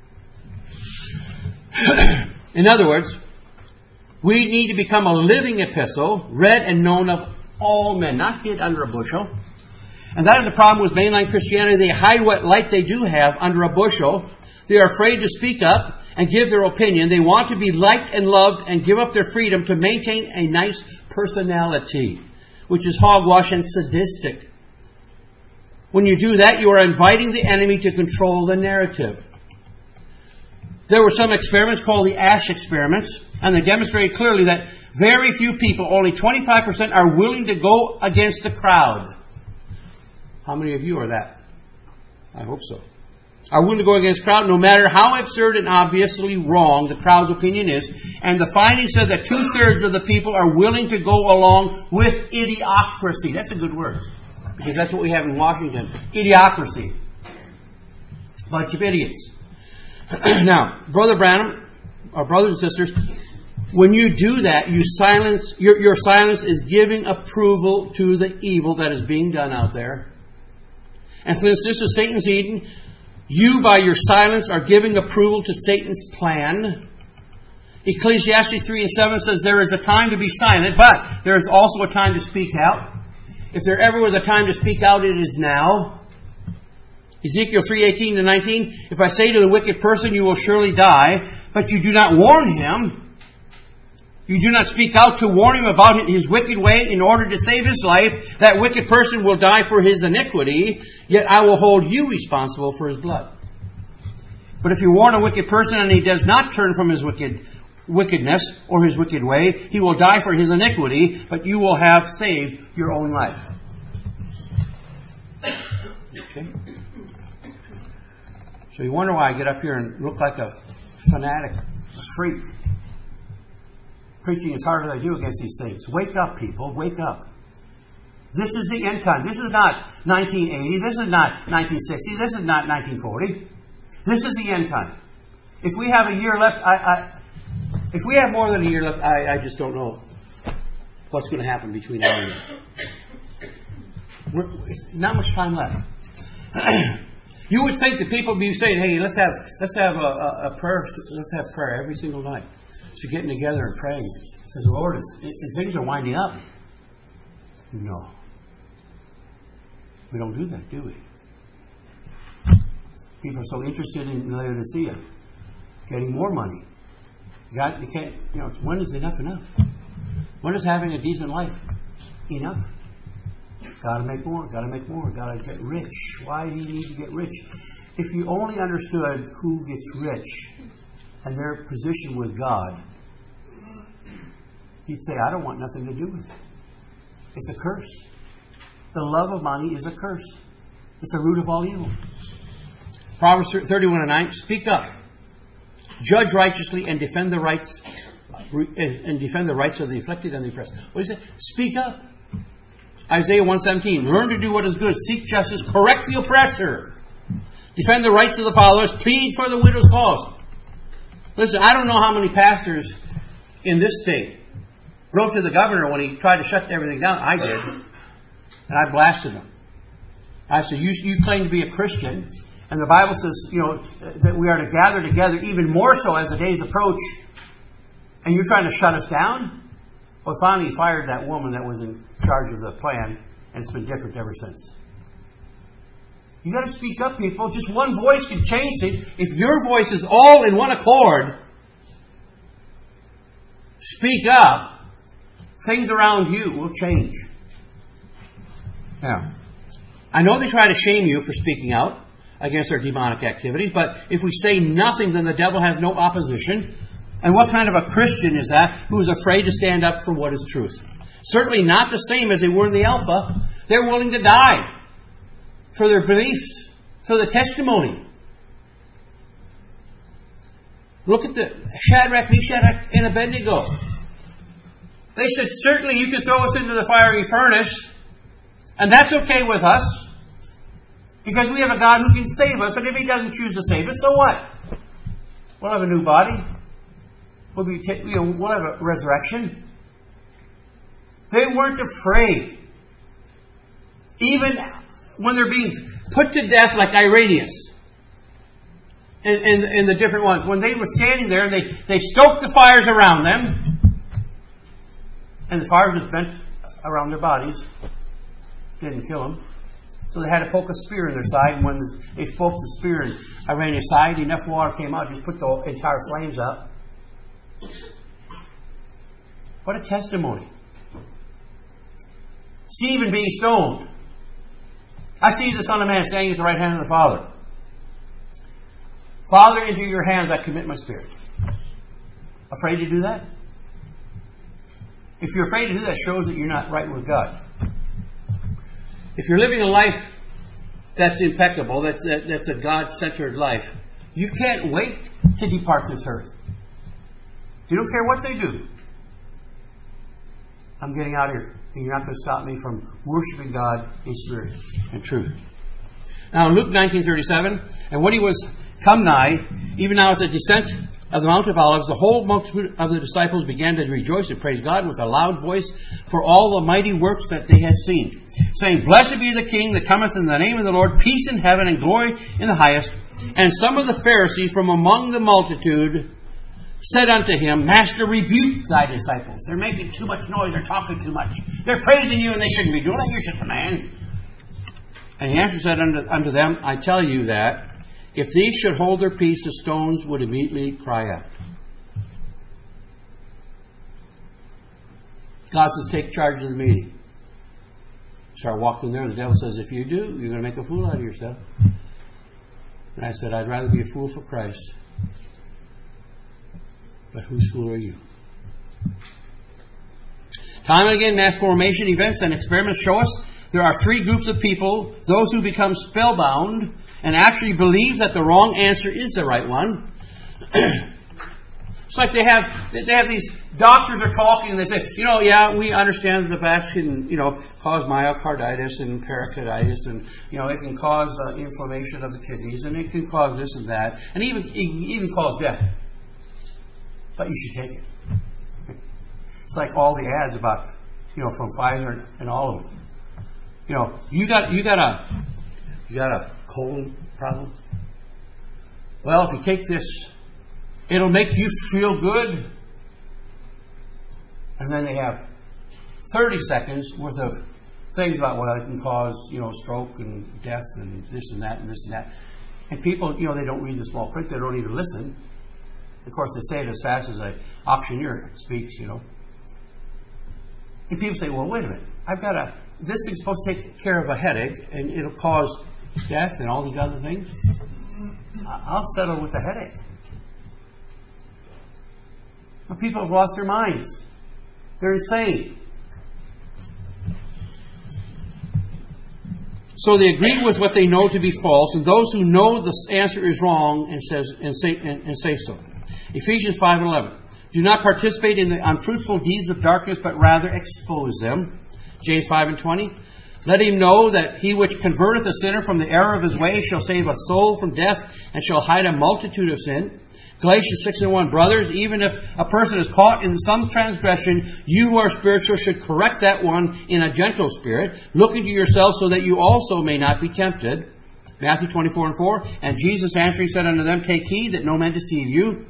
In other words, we need to become a living epistle, read and known of all men, not hid under a bushel. And that is the problem with mainline Christianity. They hide what light they do have under a bushel. They are afraid to speak up and give their opinion. They want to be liked and loved and give up their freedom to maintain a nice personality, which is hogwash and sadistic. When you do that, you are inviting the enemy to control the narrative. There were some experiments called the Ash experiments, and they demonstrated clearly that very few people, only twenty-five percent, are willing to go against the crowd. How many of you are that? I hope so. Are willing to go against the crowd, no matter how absurd and obviously wrong the crowd's opinion is. And the findings said that two-thirds of the people are willing to go along with idiocracy. That's a good word, because that's what we have in Washington. Idiocracy. Bunch of idiots. Now, Brother Branham, our brothers and sisters, when you do that, you silence, your, your silence is giving approval to the evil that is being done out there. And since this is Satan's Eden, you by your silence are giving approval to Satan's plan. Ecclesiastes three and seven says there is a time to be silent, but there is also a time to speak out. If there ever was a time to speak out, it is now. Ezekiel three eighteen to nineteen, if I say to the wicked person, you will surely die, but you do not warn him, you do not speak out to warn him about his wicked way in order to save his life, that wicked person will die for his iniquity, yet I will hold you responsible for his blood. But if you warn a wicked person and he does not turn from his wicked wickedness or his wicked way, he will die for his iniquity, but you will have saved your own life. Okay? So you wonder why I get up here and look like a fanatic, a freak. Preaching as hard as I do against these things. Wake up, people. Wake up. This is the end time. This is not nineteen eighty. This is not nineteen sixty. This is not nineteen forty. This is the end time. If we have a year left, I, I if we have more than a year left, I, I just don't know what's going to happen between now and then. We're, it's not much time left. You would think that people would be saying, "Hey, let's have let's have a, a, a prayer. Let's have prayer every single night." So getting together and praying, because the Lord is, it, things are winding up. No, we don't do that, do we? People are so interested in Laodicea, getting more money. God, you can't. You know, when is enough enough? When is having a decent life enough? Got to make more. Got to make more. Got to get rich. Why do you need to get rich? If you only understood who gets rich and their position with God, you'd say, I don't want nothing to do with it. It's a curse. The love of money is a curse. It's the root of all evil. Proverbs thirty-one and nine, speak up. Judge righteously and defend the rights and defend the rights of the afflicted and the oppressed. What do you say? Speak up. Isaiah one seventeen, learn to do what is good. Seek justice. Correct the oppressor. Defend the rights of the fatherless. Plead for the widow's cause. Listen, I don't know how many pastors in this state wrote to the governor when he tried to shut everything down. I did. And I blasted him. I said, you, you claim to be a Christian, and the Bible says, you know, that we are to gather together even more so as the days approach. And And you're trying to shut us down? Well, finally he fired that woman that was in charge of the plan, and it's been different ever since. You got to speak up, people. Just one voice can change things. If your voice is all in one accord, speak up, things around you will change. Now, I know they try to shame you for speaking out against their demonic activities, but if we say nothing, then the devil has no opposition. And what kind of a Christian is that who is afraid to stand up for what is truth? Certainly not the same as they were in the Alpha. They're willing to die for their beliefs, for the testimony. Look at the Shadrach, Meshach, and Abednego. They said, certainly you can throw us into the fiery furnace, and that's okay with us, because we have a God who can save us, and if He doesn't choose to save us, so what? We'll have a new body. We'll, be t- you know, we'll have a resurrection. They weren't afraid. Even when they're being put to death like Irenaeus and, and, and the different ones, when they were standing there, they, they stoked the fires around them, and the fire was bent around their bodies. Didn't kill them. So they had to poke a spear in their side, and when they poked the spear in Irenaeus' side, enough water came out, just put the entire flames up. What a testimony. Stephen being stoned. I see the Son of Man standing at the right hand of the Father. Father, into your hands I commit my spirit. Afraid to do that? If you're afraid to do that, it shows that you're not right with God. If you're living a life that's impeccable, that's a, that's a God-centered life, you can't wait to depart this earth. You don't care what they do. I'm getting out of here. And you're not going to stop me from worshiping God in spirit and truth. Now in Luke nineteen thirty-seven, and when he was come nigh, even now at the descent of the Mount of Olives, the whole multitude of the disciples began to rejoice and praise God with a loud voice for all the mighty works that they had seen, saying, Blessed be the King that cometh in the name of the Lord, peace in heaven and glory in the highest. And some of the Pharisees from among the multitude said unto him, Master, rebuke thy disciples. They're making too much noise. They're talking too much. They're praising you and they shouldn't be doing that. You're just a man. And he answered said unto, unto them, I tell you that if these should hold their peace, the stones would immediately cry out. God says, take charge of the meeting. Start walking there. The devil says, if you do, you're going to make a fool out of yourself. And I said, I'd rather be a fool for Christ. But whose fool are you? Time and again, mass formation events and experiments show us there are three groups of people. Those who become spellbound and actually believe that the wrong answer is the right one. It's like they have they have these doctors are talking and they say, you know, yeah, we understand that the bats can, you know, cause myocarditis and pericarditis, and you know, it can cause uh, inflammation of the kidneys, and it can cause this and that, and even even cause death. But you should take it. It's like all the ads about, you know, from Pfizer and all of them. You know, you got you got a you got a colon problem. Well, if you take this, it'll make you feel good. And then they have thirty seconds worth of things about, well, it can cause, you know, stroke and death and this and that and this and that. And people, you know, they don't read the small print. They don't even listen. Of course, they say it as fast as an auctioneer speaks, you know. And people say, well, wait a minute. I've got a, this thing's supposed to take care of a headache, and it'll cause death and all these other things. I'll settle with the headache. But people have lost their minds. They're insane. So they agree with what they know to be false, and those who know the answer is wrong and says and say and, and say so. Ephesians five and eleven. Do not participate in the unfruitful deeds of darkness, but rather expose them. James five and twenty. Let him know that he which converteth a sinner from the error of his way shall save a soul from death, and shall hide a multitude of sin. Galatians six and one. Brothers, even if a person is caught in some transgression, you who are spiritual should correct that one in a gentle spirit, looking to yourselves so that you also may not be tempted. Matthew twenty-four and four. And Jesus answering said unto them, Take heed that no man deceive you.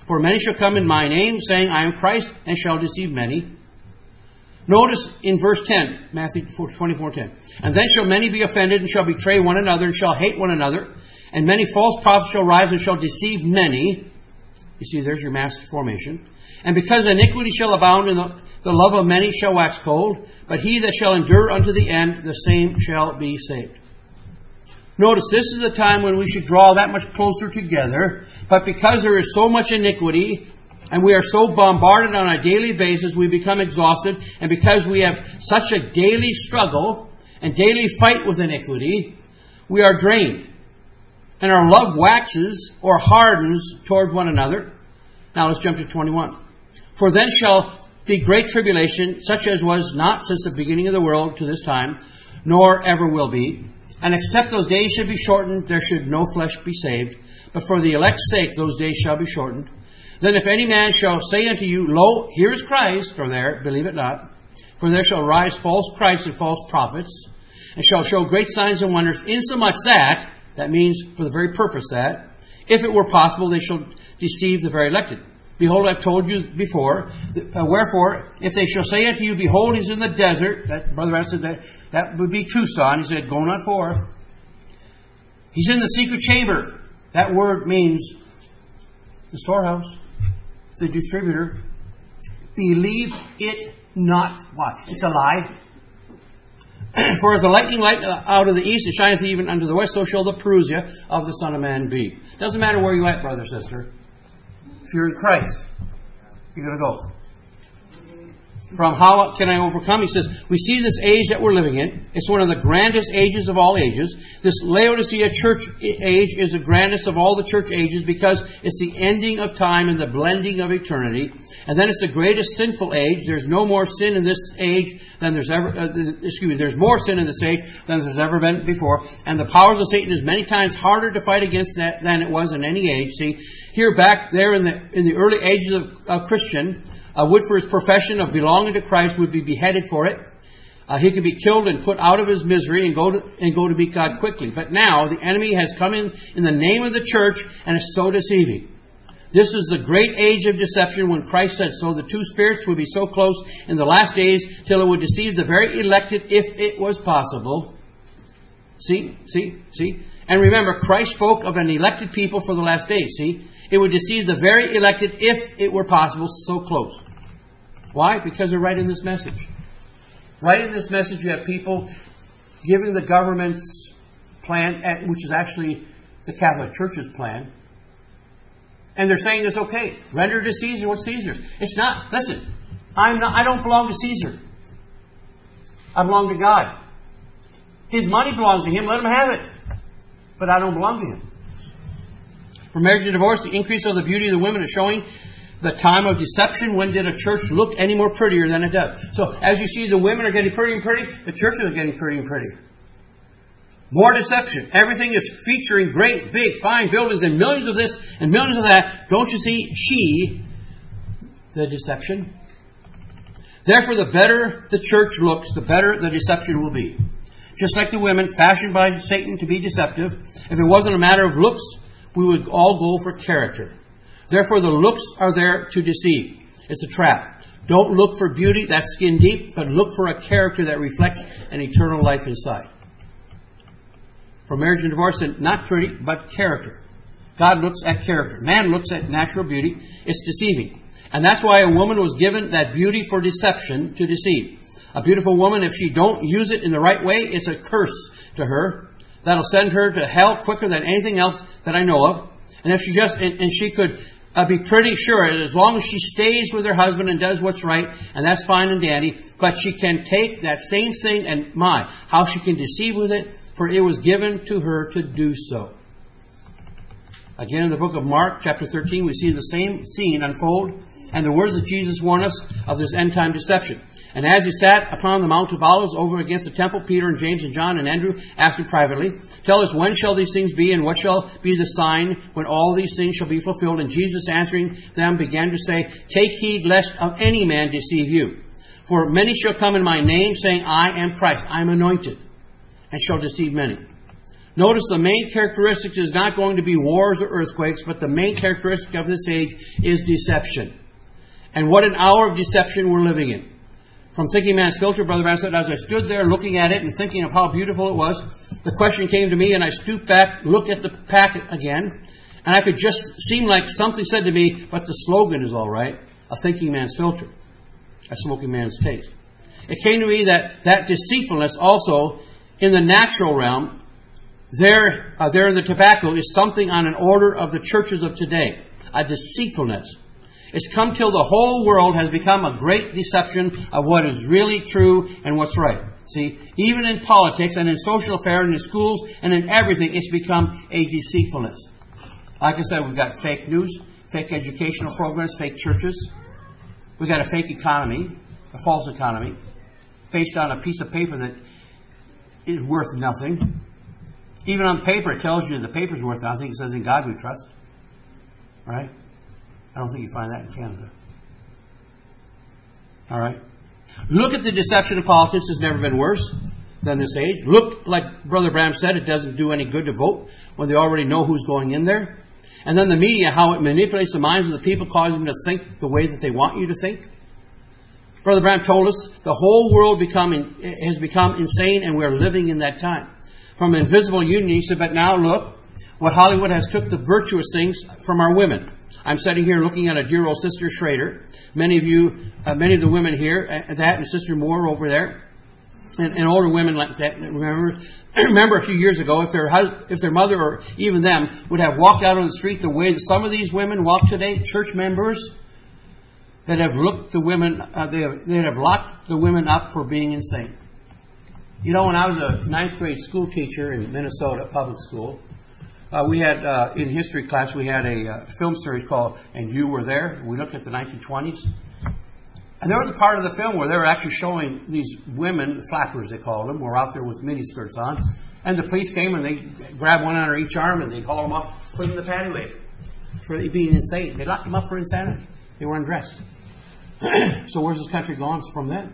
For many shall come in my name, saying, I am Christ, and shall deceive many. Notice in verse ten, Matthew twenty-four ten. And then shall many be offended, and shall betray one another, and shall hate one another. And many false prophets shall rise, and shall deceive many. You see, there's your mass formation. And because iniquity shall abound, and the, the love of many shall wax cold, but he that shall endure unto the end, the same shall be saved. Notice, this is the time when we should draw that much closer together. But because there is so much iniquity, and we are so bombarded on a daily basis, we become exhausted. And because we have such a daily struggle and daily fight with iniquity, we are drained. And our love waxes or hardens toward one another. Now let's jump to twenty-one. For then shall be great tribulation, such as was not since the beginning of the world to this time, nor ever will be. And except those days should be shortened, there should no flesh be saved. But for the elect's sake, those days shall be shortened. Then if any man shall say unto you, Lo, here is Christ, or there, believe it not. For there shall rise false Christs and false prophets, and shall show great signs and wonders, insomuch that, that means for the very purpose that, if it were possible, they shall deceive the very elected. Behold, I've told you before, uh, wherefore, if they shall say unto you, Behold, he's in the desert, that Brother Adam said that, that would be Tucson. He said, Go not forth. He's in the secret chamber. That word means the storehouse, the distributor. Believe it not. Why? It's a lie. For as the lightning light out of the east, it shineth even unto the west, so shall the Perusia of the Son of Man be. Doesn't matter where you're at, brother, sister. If you're in Christ, you're going to go. From how can I overcome? He says, we see this age that we're living in. It's one of the grandest ages of all ages. This Laodicea church age is the grandest of all the church ages because it's the ending of time and the blending of eternity. And then it's the greatest sinful age. There's no more sin in this age than there's ever, uh, excuse me, there's more sin in this age than there's ever been before. And the powers of Satan is many times harder to fight against that than it was in any age. See, here back there in the, in the early ages of, of Christian, Uh, would for his profession of belonging to Christ would be beheaded for it. Uh, he could be killed and put out of his misery and go to and go to meet God quickly. But now the enemy has come in in the name of the church and is so deceiving. This is the great age of deception when Christ said so. The two spirits would be so close in the last days till it would deceive the very elected if it was possible. See, see, see. And remember, Christ spoke of an elected people for the last days. See, it would deceive the very elected if it were possible, so close. Why? Because they're right in this message. Right in this message, you have people giving the government's plan, which is actually the Catholic Church's plan. And they're saying it's okay. Render to Caesar what's Caesar's. It's not. Listen, I'm not, I don't belong to Caesar. I belong to God. His money belongs to him. Let him have it. But I don't belong to him. For marriage and divorce, the increase of the beauty of the women is showing the time of deception. When did a church look any more prettier than it does? So as you see the women are getting pretty and pretty, the churches are getting pretty and pretty. More deception. Everything is featuring great, big, fine buildings and millions of this and millions of that. Don't you see? She, the deception. Therefore, the better the church looks, the better the deception will be. Just like the women fashioned by Satan to be deceptive, if it wasn't a matter of looks, we would all go for character. Therefore, the looks are there to deceive. It's a trap. Don't look for beauty, that's skin deep, but look for a character that reflects an eternal life inside. For marriage and divorce, not pretty, but character. God looks at character. Man looks at natural beauty. It's deceiving. And that's why a woman was given that beauty for deception to deceive. A beautiful woman, if she don't use it in the right way, it's a curse to her. That'll send her to hell quicker than anything else that I know of. And if she just, and, and she could uh, be pretty sure, as long as she stays with her husband and does what's right, and that's fine and dandy, but she can take that same thing and, my, how she can deceive with it, for it was given to her to do so. Again, in the book of Mark, chapter thirteen, we see the same scene unfold, and the words that Jesus warned us of this end-time deception. And as he sat upon the Mount of Olives over against the temple, Peter and James and John and Andrew asked him privately, Tell us, when shall these things be, and what shall be the sign when all these things shall be fulfilled? And Jesus, answering them, began to say, Take heed lest of any man deceive you. For many shall come in my name, saying, I am Christ, I am anointed, and shall deceive many. Notice the main characteristic is not going to be wars or earthquakes, but the main characteristic of this age is deception. And what an hour of deception we're living in. From Thinking Man's Filter, Brother Branham said, as I stood there looking at it and thinking of how beautiful it was, the question came to me, and I stooped back, looked at the packet again, and I could just seem like something said to me, but the slogan is all right, a thinking man's filter, a smoking man's taste. It came to me that that deceitfulness also in the natural realm, there, uh, there in the tobacco, is something on an order of the churches of today, a deceitfulness. It's come till the whole world has become a great deception of what is really true and what's right. See, even in politics and in social affairs and in schools and in everything, it's become a deceitfulness. Like I said, we've got fake news, fake educational programs, fake churches. We've got a fake economy, a false economy, based on a piece of paper that is worth nothing. Even on paper, it tells you the paper's worth nothing. It says, in God we trust. Right? I don't think you find that in Canada. All right? Look at the deception of politics. It's never been worse than this age. Look, like Brother Branham said, it doesn't do any good to vote when they already know who's going in there. And then the media, how it manipulates the minds of the people, causing them to think the way that they want you to think. Brother Branham told us the whole world becoming, has become insane, and we're living in that time. From invisible union, he said, but now look, what Hollywood has took the virtuous things from our women. I'm sitting here looking at a dear old Sister Schrader. Many of you, uh, many of the women here, uh, that and Sister Moore over there, and, and older women like that. Remember, remember a few years ago, if their if their mother or even them would have walked out on the street the way that some of these women walk today, church members that have looked the women, uh, they have they have locked the women up for being insane. You know, when I was a ninth grade school teacher in Minnesota public school. Uh, we had, uh, in history class, we had a uh, film series called And You Were There. We looked at the nineteen twenties. And there was a part of the film where they were actually showing these women, flappers they called them, were out there with miniskirts on. And the police came and they grabbed one under each arm and they hauled them up, put them in the paddy wagon for being insane. They locked them up for insanity. They were undressed. So where's this country gone from then?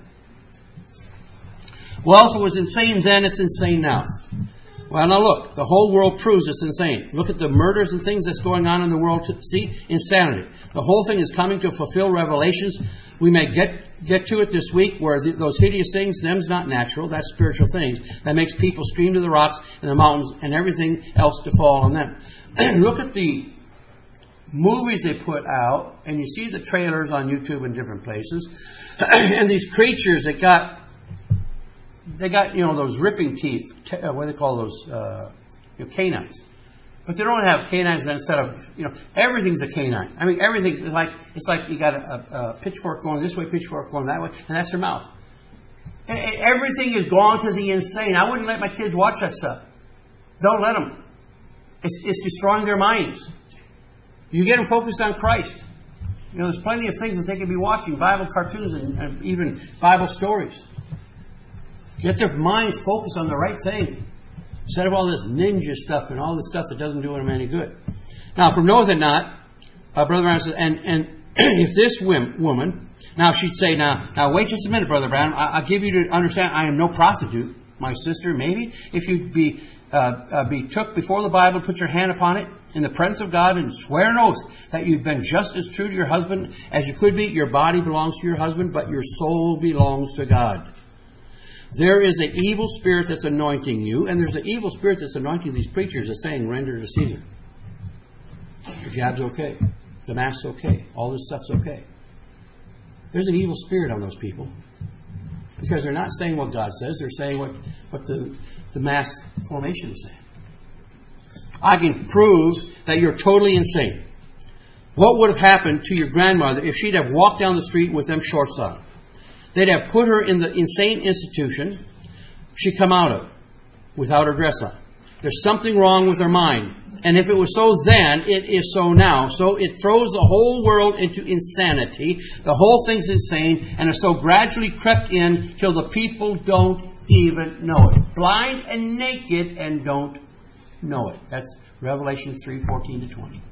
Well, if it was insane then, it's insane now. Well, now look, the whole world proves it's insane. Look at the murders and things that's going on in the world. To see, insanity. The whole thing is coming to fulfill Revelations. We may get get to it this week where the, those hideous things, them's not natural. That's spiritual things. That makes people stream to the rocks and the mountains and everything else to fall on them. Look at the movies they put out, and you see the trailers on YouTube and different places. And these creatures that got... They got, you know, those ripping teeth. T- uh, what do they call those? Uh, you know, canines. But they don't have canines instead of, you know, everything's a canine. I mean, everything's like, it's like you got a, a pitchfork going this way, pitchfork going that way, and that's their mouth. And, and everything is gone to the insane. I wouldn't let my kids watch that stuff. Don't let them. It's, it's destroying their minds. You get them focused on Christ. You know, there's plenty of things that they can be watching, Bible cartoons and, and even Bible stories. Get their minds focused on the right thing. Instead of all this ninja stuff and all this stuff that doesn't do them any good. Now, from knoweth it not, uh, Brother Branham says, and, and if this woman, now she'd say, now, now wait just a minute, Brother Branham, I, I'll give you to understand I am no prostitute. My sister, maybe, if you be uh, uh, be took before the Bible, put your hand upon it in the presence of God and swear an oath that you've been just as true to your husband as you could be. Your body belongs to your husband, but your soul belongs to God. There is an evil spirit that's anointing you, and there's an evil spirit that's anointing these preachers that's saying, render to Caesar. The jab's okay. The mask's okay. All this stuff's okay. There's an evil spirit on those people. Because they're not saying what God says, they're saying what, what the, the mass formation is saying. I can prove that you're totally insane. What would have happened to your grandmother if she'd have walked down the street with them shorts on? They'd have put her in the insane institution she'd come out of without her dress on. There's something wrong with her mind. And if it was so then, it is so now. So it throws the whole world into insanity. The whole thing's insane, and it's so gradually crept in till the people don't even know it. Blind and naked and don't know it. That's Revelation three, fourteen to twenty.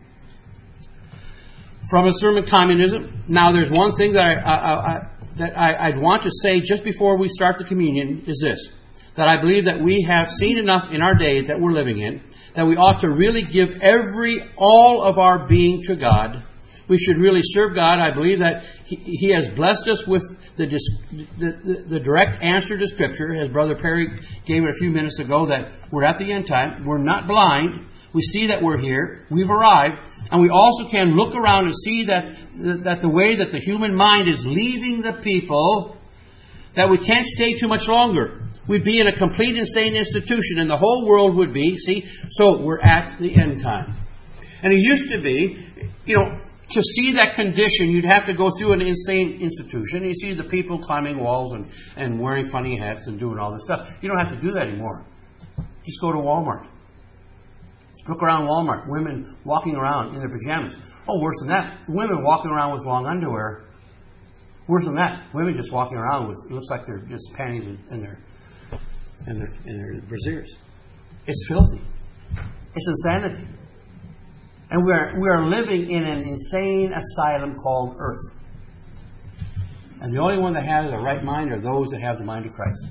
From a sermon, Communism. Now there's one thing that I... I, I that I, I'd want to say just before we start the communion is this. that I believe that we have seen enough in our days that we're living in, that we ought to really give every, all of our being to God. We should really serve God. I believe that He, he has blessed us with the, the, the, the direct answer to Scripture, as Brother Perry gave it a few minutes ago, that we're at the end time. We're not blind. We see that we're here. We've arrived. And we also can look around and see that, that the way that the human mind is leaving the people, that we can't stay too much longer. We'd be in a complete insane institution, and the whole world would be, see? So we're at the end time. And it used to be, you know, to see that condition, you'd have to go through an insane institution. You see the people climbing walls and, and wearing funny hats and doing all this stuff. You don't have to do that anymore. Just go to Walmart. Look around Walmart. Women walking around in their pajamas. Oh, worse than that. Women walking around with long underwear. Worse than that. Women just walking around with, it looks like they're just panties in their, in their, in their brasiers. It's filthy. It's insanity. And we are, we are living in an insane asylum called Earth. And the only one that has the right mind are those that have the mind of Christ.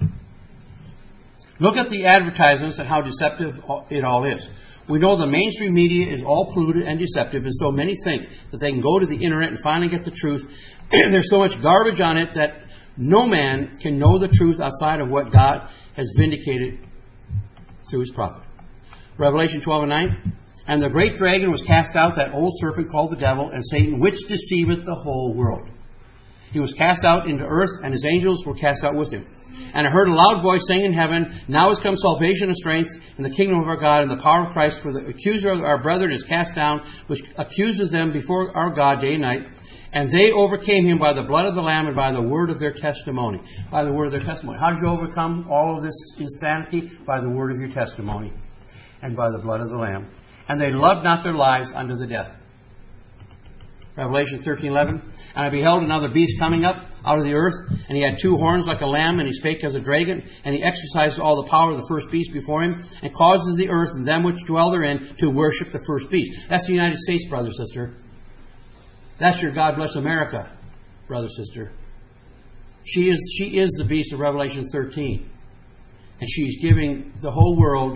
Look at the advertisements and how deceptive it all is. We know the mainstream media is all polluted and deceptive, and so many think that they can go to the internet and finally get the truth. There's so much garbage on it that no man can know the truth outside of what God has vindicated through His prophet. Revelation twelve and nine. And the great dragon was cast out, that old serpent called the devil and Satan, which deceiveth the whole world. He was cast out into earth, and his angels were cast out with him. And I heard a loud voice saying in heaven, Now is come salvation and strength, and the kingdom of our God, and the power of Christ, for the accuser of our brethren is cast down, which accuses them before our God day and night. And they overcame him by the blood of the Lamb and by the word of their testimony. By the word of their testimony. How did you overcome all of this insanity? By the word of your testimony, and by the blood of the Lamb. And they loved not their lives unto the death. Revelation thirteen eleven. And I beheld another beast coming up out of the earth, and he had two horns like a lamb, and he spake as a dragon, and he exercised all the power of the first beast before him, and causes the earth and them which dwell therein to worship the first beast. That's the United States, brother, sister. That's your God bless America, brother, sister. She is she is the beast of Revelation thirteen, and she's giving the whole world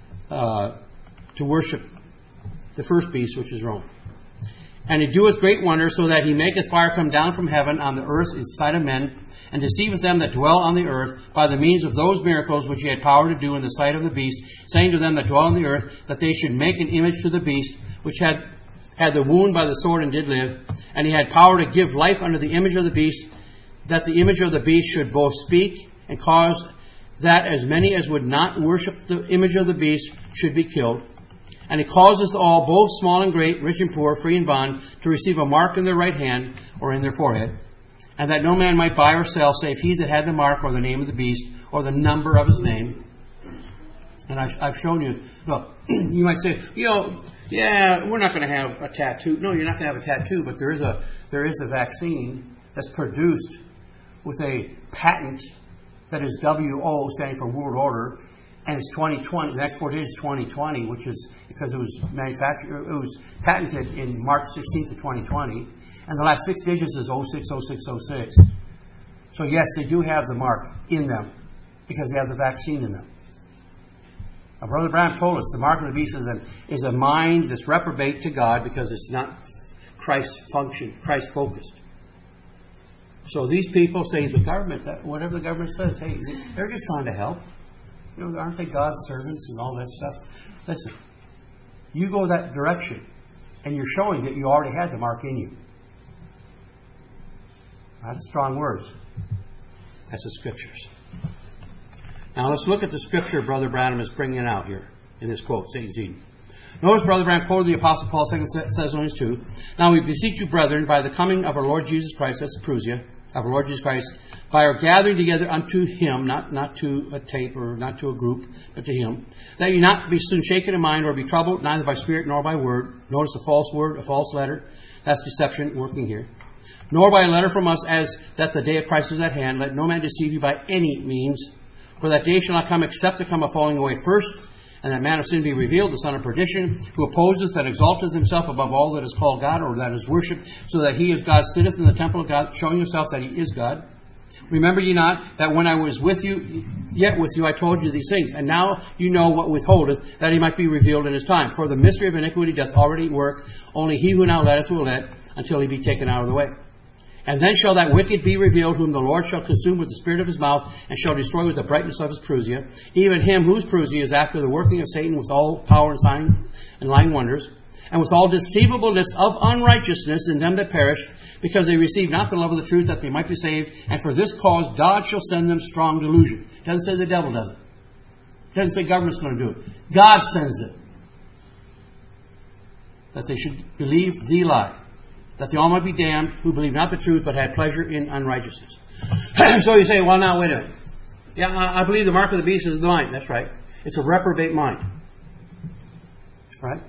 uh, to worship the first beast, which is Rome. And he doeth great wonders, so that he maketh fire come down from heaven on the earth in sight of men, and deceiveth them that dwell on the earth by the means of those miracles which he had power to do in the sight of the beast, saying to them that dwell on the earth that they should make an image to the beast, which had had the wound by the sword and did live. And he had power to give life unto the image of the beast, that the image of the beast should both speak and cause that as many as would not worship the image of the beast should be killed. And he causes all, both small and great, rich and poor, free and bond, to receive a mark in their right hand or in their forehead, and that no man might buy or sell, save he that had the mark or the name of the beast or the number of his name. And I, I've shown you. Look, you might say, you know, yeah, we're not going to have a tattoo. No, you're not going to have a tattoo, but there is a there is a vaccine that's produced with a patent that is W O, standing for World Order. And it's twenty twenty. The next four digits is twenty twenty, which is because it was manufactured. It was patented in March sixteenth of twenty twenty, and the last six digits is oh six oh six oh six. So yes, they do have the mark in them because they have the vaccine in them. Now, Brother Branham told us the mark of the beast is a, is a mind that's reprobate to God because it's not Christ function, Christ focused. So these people say the government, that whatever the government says, hey, they're just trying to help. You know, aren't they God's servants and all that stuff? Listen, you go that direction, and you're showing that you already had the mark in you. That's strong words. That's the Scriptures. Now let's look at the Scripture Brother Branham is bringing out here in this quote, Saint Eden. Notice Brother Branham quoted the Apostle Paul, Second Thessalonians two. Now we beseech you, brethren, by the coming of our Lord Jesus Christ, that's the Prusia, of our Lord Jesus Christ, by our gathering together unto Him, not, not to a tape or not to a group, but to Him, that you not be soon shaken in mind or be troubled, neither by spirit nor by word. Notice a false word, a false letter. That's deception working here. Nor by a letter from us, as that the day of Christ is at hand. Let no man deceive you by any means. For that day shall not come except to come a falling away first, and that man of sin be revealed, the son of perdition, who opposeth and exalteth himself above all that is called God or that is worshipped, so that he is God, sitteth in the temple of God, showing himself that he is God. Remember ye not that when I was with you, yet with you, I told you these things. And now you know what withholdeth, that he might be revealed in his time. For the mystery of iniquity doth already work. Only he who now letteth will let, until he be taken out of the way. And then shall that wicked be revealed, whom the Lord shall consume with the spirit of his mouth, and shall destroy with the brightness of his parousia, even him whose parousia is after the working of Satan with all power and sign and lying wonders, and with all deceivableness of unrighteousness in them that perish, because they receive not the love of the truth, that they might be saved. And for this cause God shall send them strong delusion. It doesn't say the devil does it. It doesn't say government's going to do it. God sends it. That they should believe the lie. That they all might be damned, who believe not the truth, but had pleasure in unrighteousness. So you say, well, now, wait a minute. Yeah, I believe the mark of the beast is the mind. That's right. It's a reprobate mind. Right?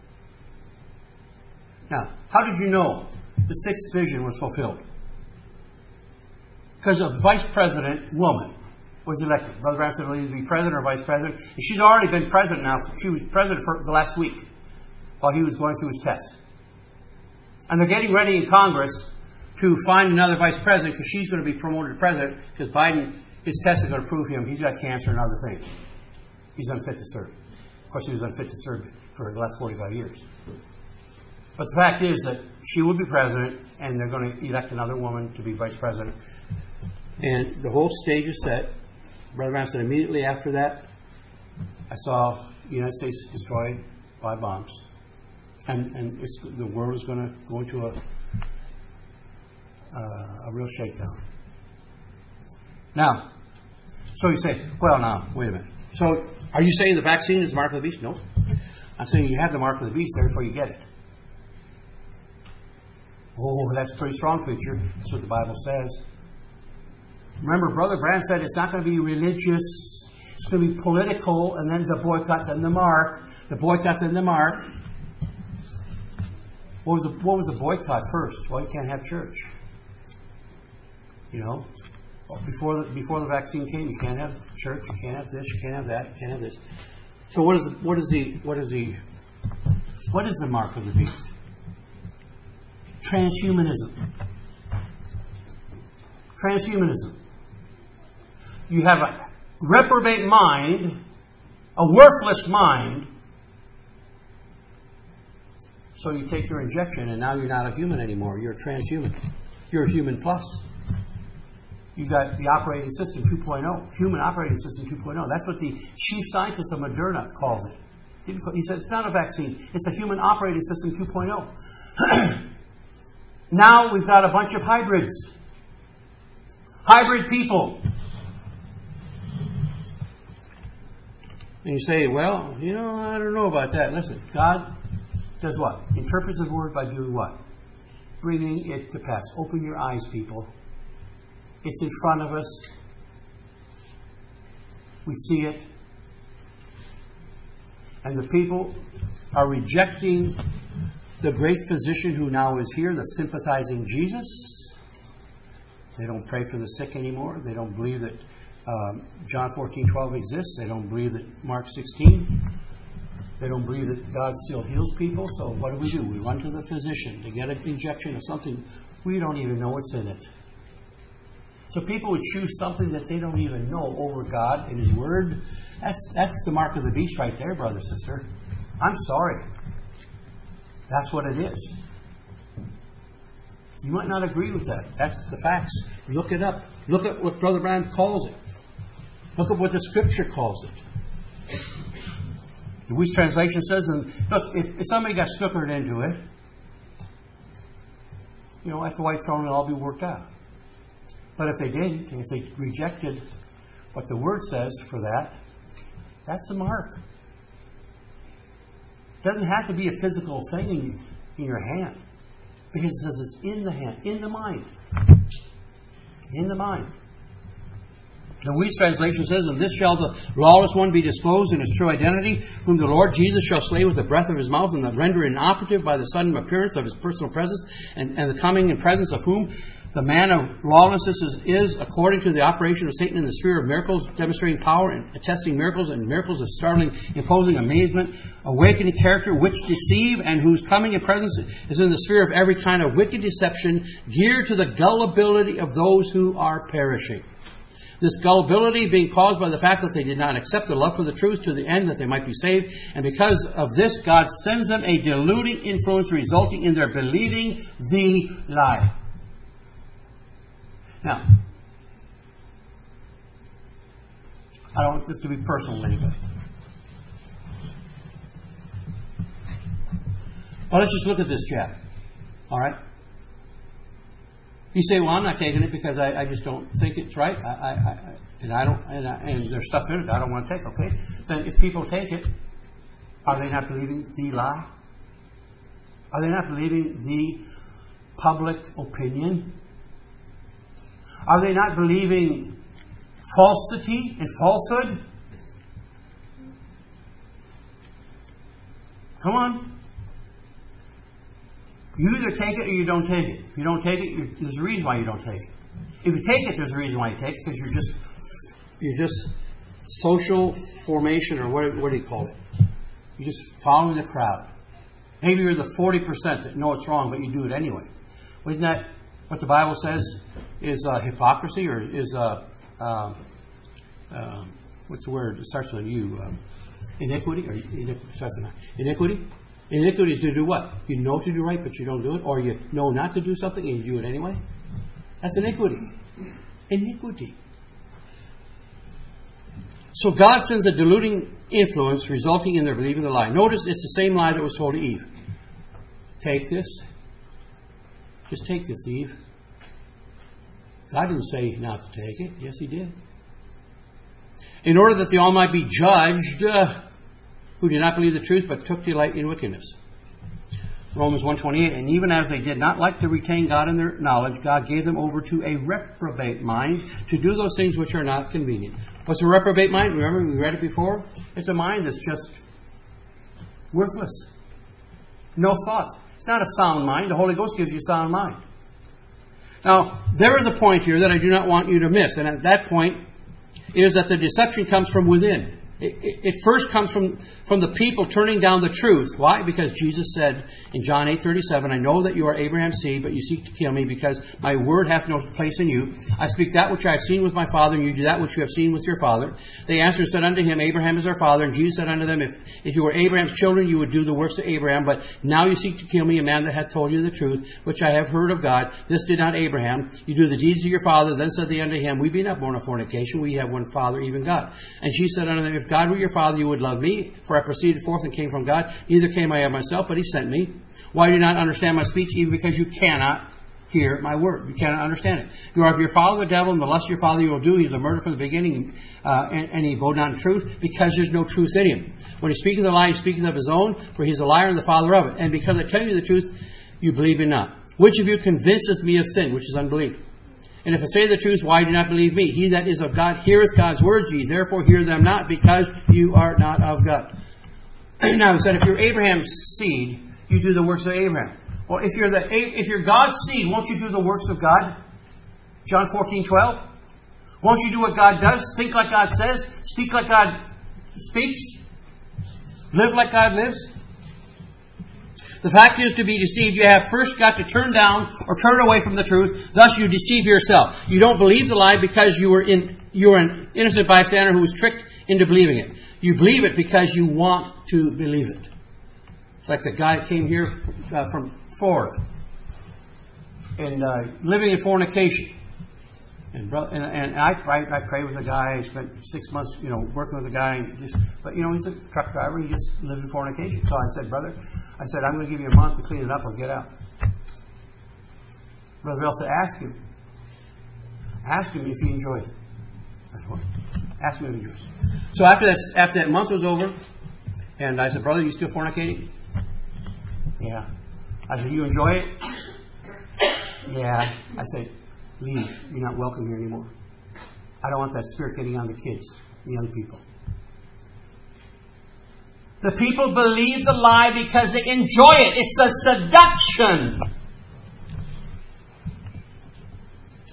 Now, how did you know the sixth vision was fulfilled? Because a vice president woman was elected. Brother Branham said, will either be president or vice president. And she's already been president now. She was president for the last week while he was going through his tests. And they're getting ready in Congress to find another vice president because she's going to be promoted to president because Biden, his tests are going to prove him he's got cancer and other things. He's unfit to serve. Of course, he was unfit to serve for the last forty-five years. But the fact is that she will be president, and they're going to elect another woman to be vice president. And the whole stage is set. Brother Branham said immediately after that, I saw the United States destroyed by bombs. And, and it's, the world is going to go into a, uh, a real shakedown. Now, so you say, well, now, wait a minute. So are you saying the vaccine is the mark of the beast? No. I'm saying you have the mark of the beast, therefore you get it. Oh, that's a pretty strong picture. That's what the Bible says. Remember, Brother Branham said it's not going to be religious. It's going to be political, and then the boycott, then the mark. The boycott, then the mark. What was the, what was the boycott first? Well, you can't have church. You know? Before the, before the vaccine came, you can't have church, you can't have this, you can't have that, you can't have this. So what is what is the what is the what is the mark of the beast? Transhumanism. Transhumanism. You have a reprobate mind, a worthless mind. So you take your injection and now you're not a human anymore. You're a transhuman. You're a human plus. You've got the operating system two point oh. Human operating system two point oh. That's what the chief scientist of Moderna calls it. He said it's not a vaccine. It's a human operating system two point oh. Now we've got a bunch of hybrids. Hybrid people. And you say, well, you know, I don't know about that. Listen, God does what? Interprets the word by doing what? Bringing it to pass. Open your eyes, people. It's in front of us. We see it. And the people are rejecting the great physician who now is here, the sympathizing Jesus. They don't pray for the sick anymore. They don't believe that um, John fourteen twelve exists. They don't believe that Mark sixteen. They don't believe that God still heals people. So what do we do? We run to the physician to get an injection of something we don't even know what's in it. So people would choose something that they don't even know over God and His Word. That's that's the mark of the beast right there, brother, sister. I'm sorry. That's what it is. You might not agree with that. That's the facts. Look it up. Look at what Brother Branham calls it. Look at what the Scripture calls it. The Wuest translation says, and look, if, if somebody got snookered into it, you know, at the white throne, it'll all be worked out. But if they didn't, if they rejected what the Word says for that, that's the mark. It doesn't have to be a physical thing in, in your hand. Because it says it's in the hand, in the mind. In the mind. The Wuest translation says, and this shall the lawless one be disclosed in his true identity, whom the Lord Jesus shall slay with the breath of his mouth, and that render inoperative by the sudden appearance of his personal presence, and, and the coming and presence of whom The man of lawlessness is, is, according to the operation of Satan in the sphere of miracles, demonstrating power and attesting miracles, and miracles of startling, imposing amazement, awakening character, which deceive, and whose coming and presence is in the sphere of every kind of wicked deception, geared to the gullibility of those who are perishing. This gullibility being caused by the fact that they did not accept the love for the truth to the end that they might be saved. And because of this, God sends them a deluding influence resulting in their believing the lie. Now, I don't want this to be personal to anybody. But let's just look at this chap. All right? You say, well, I'm not taking it because I, I just don't think it's right. I, I, I, and I don't, and, I, and there's stuff in it I don't want to take. Okay, then if people take it, are they not believing the lie? Are they not believing the public opinion? Are they not believing falsity and falsehood? Come on. You either take it or you don't take it. If you don't take it, there's a reason why you don't take it. If you take it, there's a reason why you take it, because you're just you're just social formation, or what, what do you call it? You're just following the crowd. Maybe you're the forty percent that know it's wrong, but you do it anyway. Well, isn't that what the Bible says is uh, hypocrisy, or is uh, uh, uh, what's the word? It starts with a U. Um, iniquity, or iniquity? Iniquity. Iniquity is to do what? You know to do right, but you don't do it. Or you know not to do something and you do it anyway. That's iniquity. Iniquity. So God sends a deluding influence resulting in their believing the lie. Notice it's the same lie that was told to Eve. Take this. Just take this, Eve. God didn't say not to take it. Yes, He did. In order that they all might be judged, uh, who did not believe the truth, but took delight in wickedness. Romans one twenty-eight, and even as they did not like to retain God in their knowledge, God gave them over to a reprobate mind to do those things which are not convenient. What's a reprobate mind? Remember, we read it before? It's a mind that's just worthless. No thoughts. It's not a sound mind. The Holy Ghost gives you a sound mind. Now, there is a point here that I do not want you to miss, and at that point is that the deception comes from within. It, it, it first comes from, from the people turning down the truth. Why? Because Jesus said in John eight thirty-seven, I know that you are Abraham's seed, but you seek to kill me because my word hath no place in you. I speak that which I have seen with my father, and you do that which you have seen with your father. They answered and said unto him, Abraham is our father. And Jesus said unto them, If, if you were Abraham's children, you would do the works of Abraham. But now you seek to kill me, a man that hath told you the truth, which I have heard of God. This did not Abraham. You do the deeds of your father. Then said they unto him, We be not born of fornication. We have one Father, even God. And she said unto them, If God were your father, you would love me, for I proceeded forth and came from God. Neither came I of myself, but He sent me. Why do you not understand my speech? Even because you cannot hear my word. You cannot understand it. You are of your father the devil, and the lust of your father you will do. He is a murderer from the beginning, uh, and, and he abode not in truth, because there's no truth in him. When he speaketh a lie, he speaketh of his own, for he is a liar and the father of it. And because I tell you the truth, you believe me not. Which of you convinceth me of sin, which is unbelief? And if I say the truth, why do you not believe me? He that is of God heareth God's words. Ye therefore hear them not, because you are not of God. Now he said, if you're Abraham's seed, you do the works of Abraham. Well, if you're the if you're God's seed, won't you do the works of God? John fourteen twelve. Won't you do what God does? Think like God says. Speak like God speaks. Live like God lives. The fact is, to be deceived, you have first got to turn down or turn away from the truth. Thus, you deceive yourself. You don't believe the lie because you were in you were an innocent bystander who was tricked into believing it. You believe it because you want to believe it. It's like the guy that came here uh, from Florida and uh, living in fornication. And, and, and I, I, I prayed with a guy. I spent six months, you know, working with a guy. And just, but, you know, he's a truck driver. He just lived in fornication. So I said, brother, I said, I'm going to give you a month to clean it up or get out. Brother Bill said, ask him. Ask him if he enjoyed it. That's what. Ask him if he enjoyed it. So after that, after that month was over, and I said, brother, you still fornicating? Yeah. I said, you enjoy it? Yeah. I said, leave. You're not welcome here anymore. I don't want that spirit getting on the kids, the young people. The people believe the lie because they enjoy it. It's a seduction.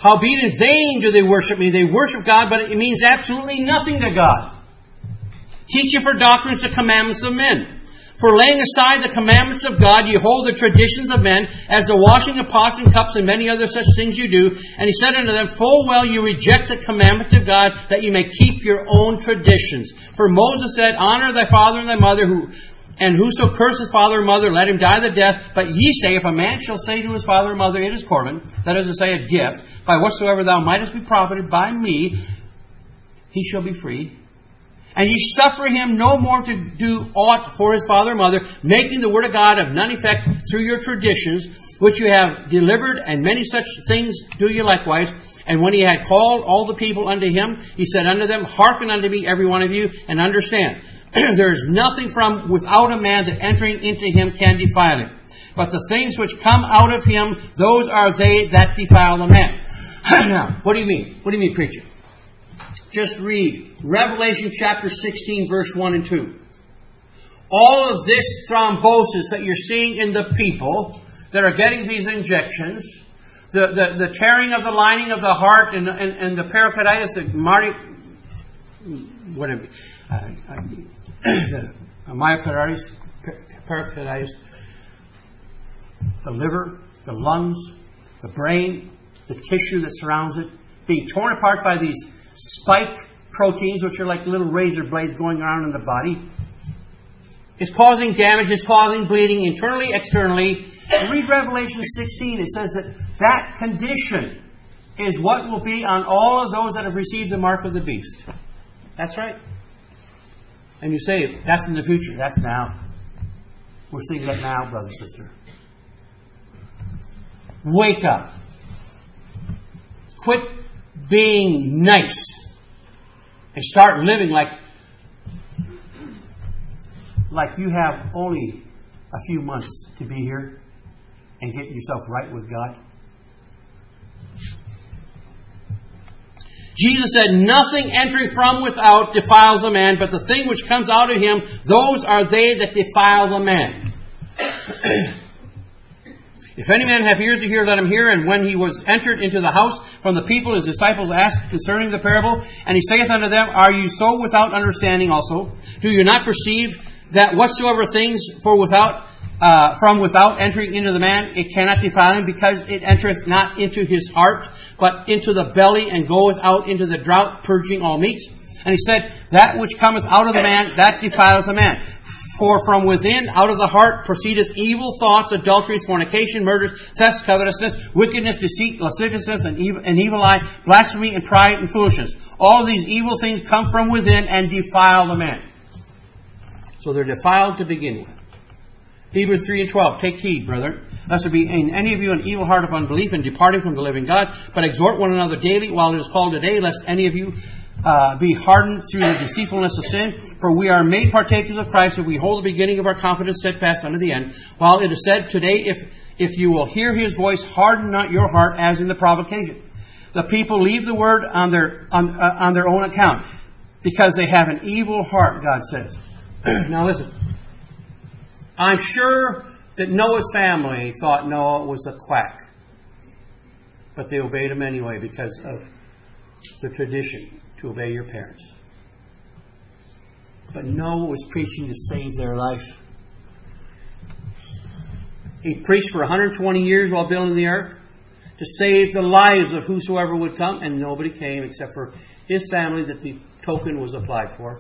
Howbeit in vain do they worship me. They worship God, but it means absolutely nothing to God. Teaching for doctrines the commandments of men. For laying aside the commandments of God, you hold the traditions of men, as the washing of pots and cups and many other such things you do. And he said unto them, full well you reject the commandment of God, that you may keep your own traditions. For Moses said, honor thy father and thy mother, who and whoso curseth father or mother, let him die the death. But ye say, if a man shall say to his father or mother, it is Corban, that is to say, a gift, by whatsoever thou mightest be profited by me, he shall be free. And ye suffer him no more to do aught for his father or mother, making the word of God of none effect through your traditions, which you have delivered, and many such things do you likewise. And when he had called all the people unto him, he said unto them, hearken unto me, every one of you, and understand. There is nothing from without a man that entering into him can defile him. But the things which come out of him, those are they that defile the man. Now, what do you mean? What do you mean, preacher? Just read Revelation chapter sixteen, verse one and two. All of this thrombosis that you're seeing in the people that are getting these injections, the, the, the tearing of the lining of the heart and, and, and the pericarditis, the Marty, whatever, uh, uh, the myocarditis, pericarditis, the liver, the lungs, the brain, the tissue that surrounds it, being torn apart by these spike proteins, which are like little razor blades going around in the body. It's causing damage, it's causing bleeding internally, externally. Read Revelation sixteen. It says that that condition is what will be on all of those that have received the mark of the beast. That's right. And you say, that's in the future. That's now. We're seeing that now, brother, sister. Wake up. Quit being nice. And start living like, like you have only a few months to be here and get yourself right with God. Jesus said, nothing entering from without defiles a man, but the thing which comes out of him, those are they that defile the man. If any man have ears to hear, let him hear. And when he was entered into the house from the people, his disciples asked concerning the parable. And he saith unto them, are you so without understanding also? Do you not perceive that whatsoever things for without uh, from without entering into the man, it cannot defile him, because it entereth not into his heart, but into the belly, and goeth out into the drought, purging all meats? And he said, that which cometh out of the man, that defileth the man. For from within, out of the heart, proceedeth evil thoughts, adulteries, fornication, murders, thefts, covetousness, wickedness, deceit, lasciviousness, and evil, and evil eye, blasphemy, and pride, and foolishness. All of these evil things come from within and defile the man. So they're defiled to begin with. Hebrews three and twelve. Take heed, brethren, lest there be in any of you an evil heart of unbelief, and departing from the living God, but exhort one another daily while it is called today, lest any of you Uh, be hardened through the deceitfulness of sin. For we are made partakers of Christ if we hold the beginning of our confidence steadfast unto the end. While it is said today, if if you will hear his voice, harden not your heart as in the provocation. The people leave the word on their on, uh, on their own account, because they have an evil heart, God says. Now listen. I'm sure that Noah's family thought Noah was a quack. But they obeyed him anyway because of the tradition to obey your parents. But Noah was preaching to save their life. He preached for one hundred twenty years while building the ark to save the lives of whosoever would come, and nobody came except for his family that the token was applied for.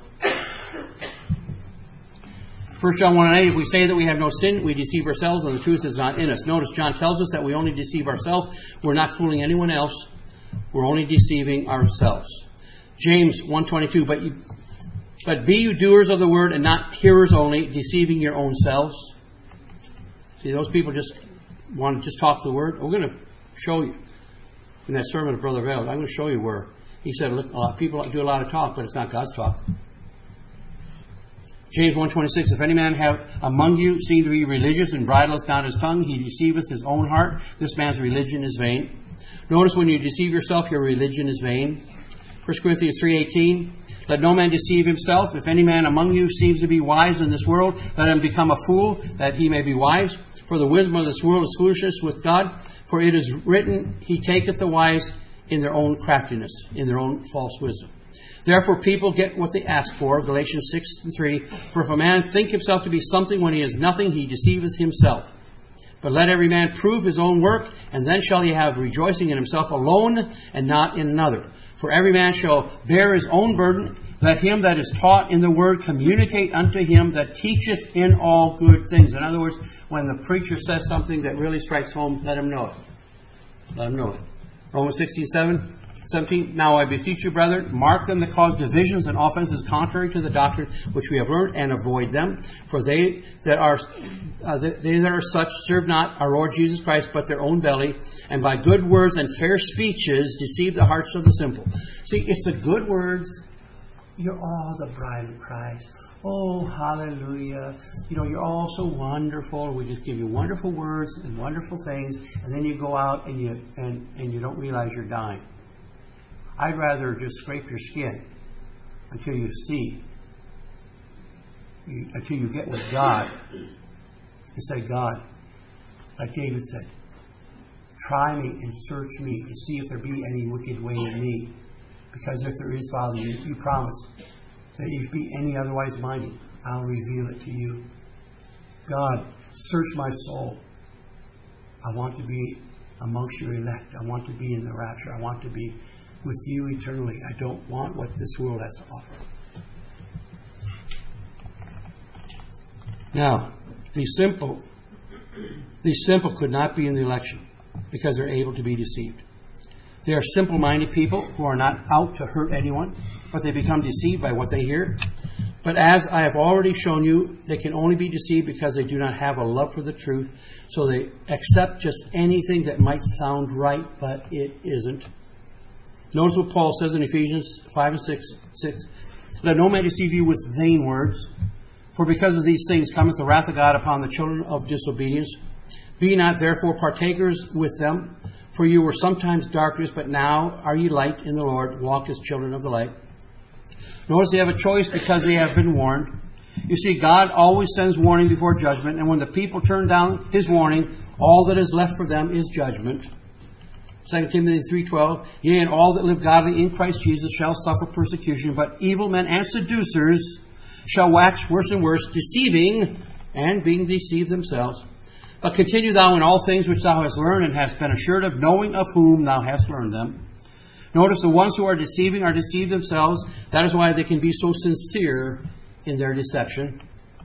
First John one and eight, if we say that we have no sin, we deceive ourselves, and the truth is not in us. Notice John tells us that we only deceive ourselves. We're not fooling anyone else. We're only deceiving ourselves. James one twenty-two, but you, but be you doers of the word and not hearers only, deceiving your own selves. See, those people just want to just talk the word. We're going to show you in that sermon of Brother Vale. I'm going to show you where he said, look, a lot of people do a lot of talk, but it's not God's talk. James one twenty-six, if any man have among you seem to be religious and bridleth not his tongue, he deceiveth his own heart. This man's religion is vain. Notice when you deceive yourself, your religion is vain. First Corinthians three eighteen, let no man deceive himself. If any man among you seems to be wise in this world, let him become a fool, that he may be wise. For the wisdom of this world is foolishness with God. For it is written, he taketh the wise in their own craftiness, in their own false wisdom. Therefore, people get what they ask for, Galatians six and three. For if a man think himself to be something when he is nothing, he deceiveth himself. But let every man prove his own work, and then shall he have rejoicing in himself alone, and not in another. For every man shall bear his own burden. Let him that is taught in the word communicate unto him that teacheth in all good things. In other words, when the preacher says something that really strikes home, let him know it. Let him know it. Romans sixteen, seven, seventeen. Now I beseech you, brethren, mark them that cause divisions and offenses contrary to the doctrine which we have learned, and avoid them. For they that are uh, they that are such serve not our Lord Jesus Christ, but their own belly, and by good words and fair speeches deceive the hearts of the simple. See, it's the good words. You're all the bride of Christ. Oh, hallelujah. You know, you're all so wonderful. We just give you wonderful words and wonderful things, and then you go out and you and, and you don't realize you're dying. I'd rather just scrape your skin until you see, you, until you get with God, and say, God, like David said, try me and search me and see if there be any wicked way in me. Because if there is, Father, you, you promise that if be any otherwise minded, I'll reveal it to you. God, search my soul. I want to be amongst your elect. I want to be in the rapture. I want to be with you eternally. I don't want what this world has to offer. Now, the simple, the simple could not be in the election because they're able to be deceived. They are simple-minded people who are not out to hurt anyone, but they become deceived by what they hear. But as I have already shown you, they can only be deceived because they do not have a love for the truth, so they accept just anything that might sound right, but it isn't. Notice what Paul says in Ephesians five and six. six. Let no man deceive you with vain words, for because of these things cometh the wrath of God upon the children of disobedience. Be not therefore partakers with them. For you were sometimes darkness, but now are ye light in the Lord. Walk as children of the light. Notice they have a choice because they have been warned. You see, God always sends warning before judgment, and when the people turn down His warning, all that is left for them is judgment. Second Timothy three twelve. Yea, and all that live godly in Christ Jesus shall suffer persecution, but evil men and seducers shall wax worse and worse, deceiving and being deceived themselves. But continue thou in all things which thou hast learned and hast been assured of, knowing of whom thou hast learned them. Notice the ones who are deceiving are deceived themselves. That is why they can be so sincere in their deception.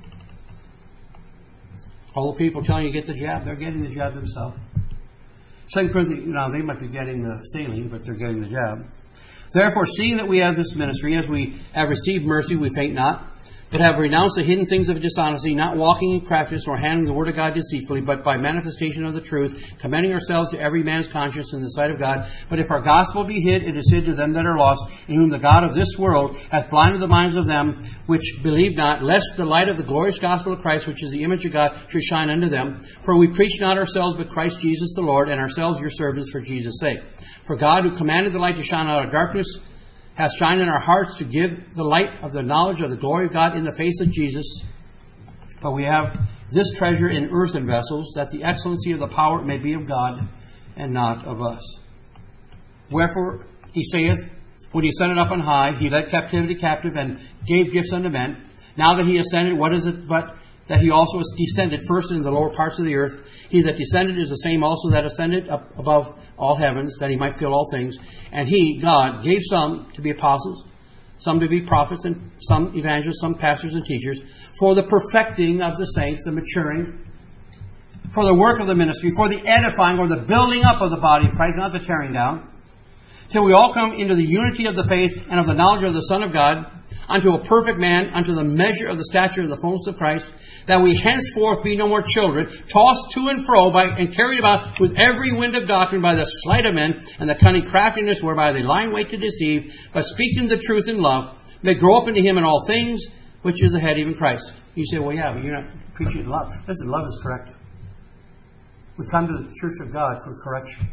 All the people telling you to get the jab, they're getting the jab themselves. Second Corinthians, now they might be getting the saline, but they're getting the jab. Therefore, seeing that we have this ministry, as we have received mercy, we faint not, but have renounced the hidden things of dishonesty, not walking in craftiness or handling the word of God deceitfully, but by manifestation of the truth, commending ourselves to every man's conscience in the sight of God. But if our gospel be hid, it is hid to them that are lost, in whom the God of this world hath blinded the minds of them which believe not, lest the light of the glorious gospel of Christ, which is the image of God, should shine unto them. For we preach not ourselves, but Christ Jesus the Lord, and ourselves your servants for Jesus' sake. For God, who commanded the light to shine out of darkness, hath shined in our hearts to give the light of the knowledge of the glory of God in the face of Jesus. But we have this treasure in earthen vessels, that the excellency of the power may be of God, and not of us. Wherefore he saith, when he ascended up on high, he led captivity captive, and gave gifts unto men. Now that he ascended, what is it but that he also has descended first into the lower parts of the earth? He that descended is the same also that ascended up above all heavens, that he might fill all things. And he, God, gave some to be apostles, some to be prophets, and some evangelists, some pastors and teachers, for the perfecting of the saints, the maturing, for the work of the ministry, for the edifying or the building up of the body of Christ, not the tearing down, till we all come into the unity of the faith and of the knowledge of the Son of God, unto a perfect man, unto the measure of the stature of the fullness of Christ, that we henceforth be no more children, tossed to and fro by and carried about with every wind of doctrine by the sleight of men and the cunning craftiness whereby they lie in wait to deceive, but speaking the truth in love, may grow up into him in all things, which is the head, even Christ. You say, well, yeah, but you're not preaching love. Listen, love is corrective. We come to the church of God for correction.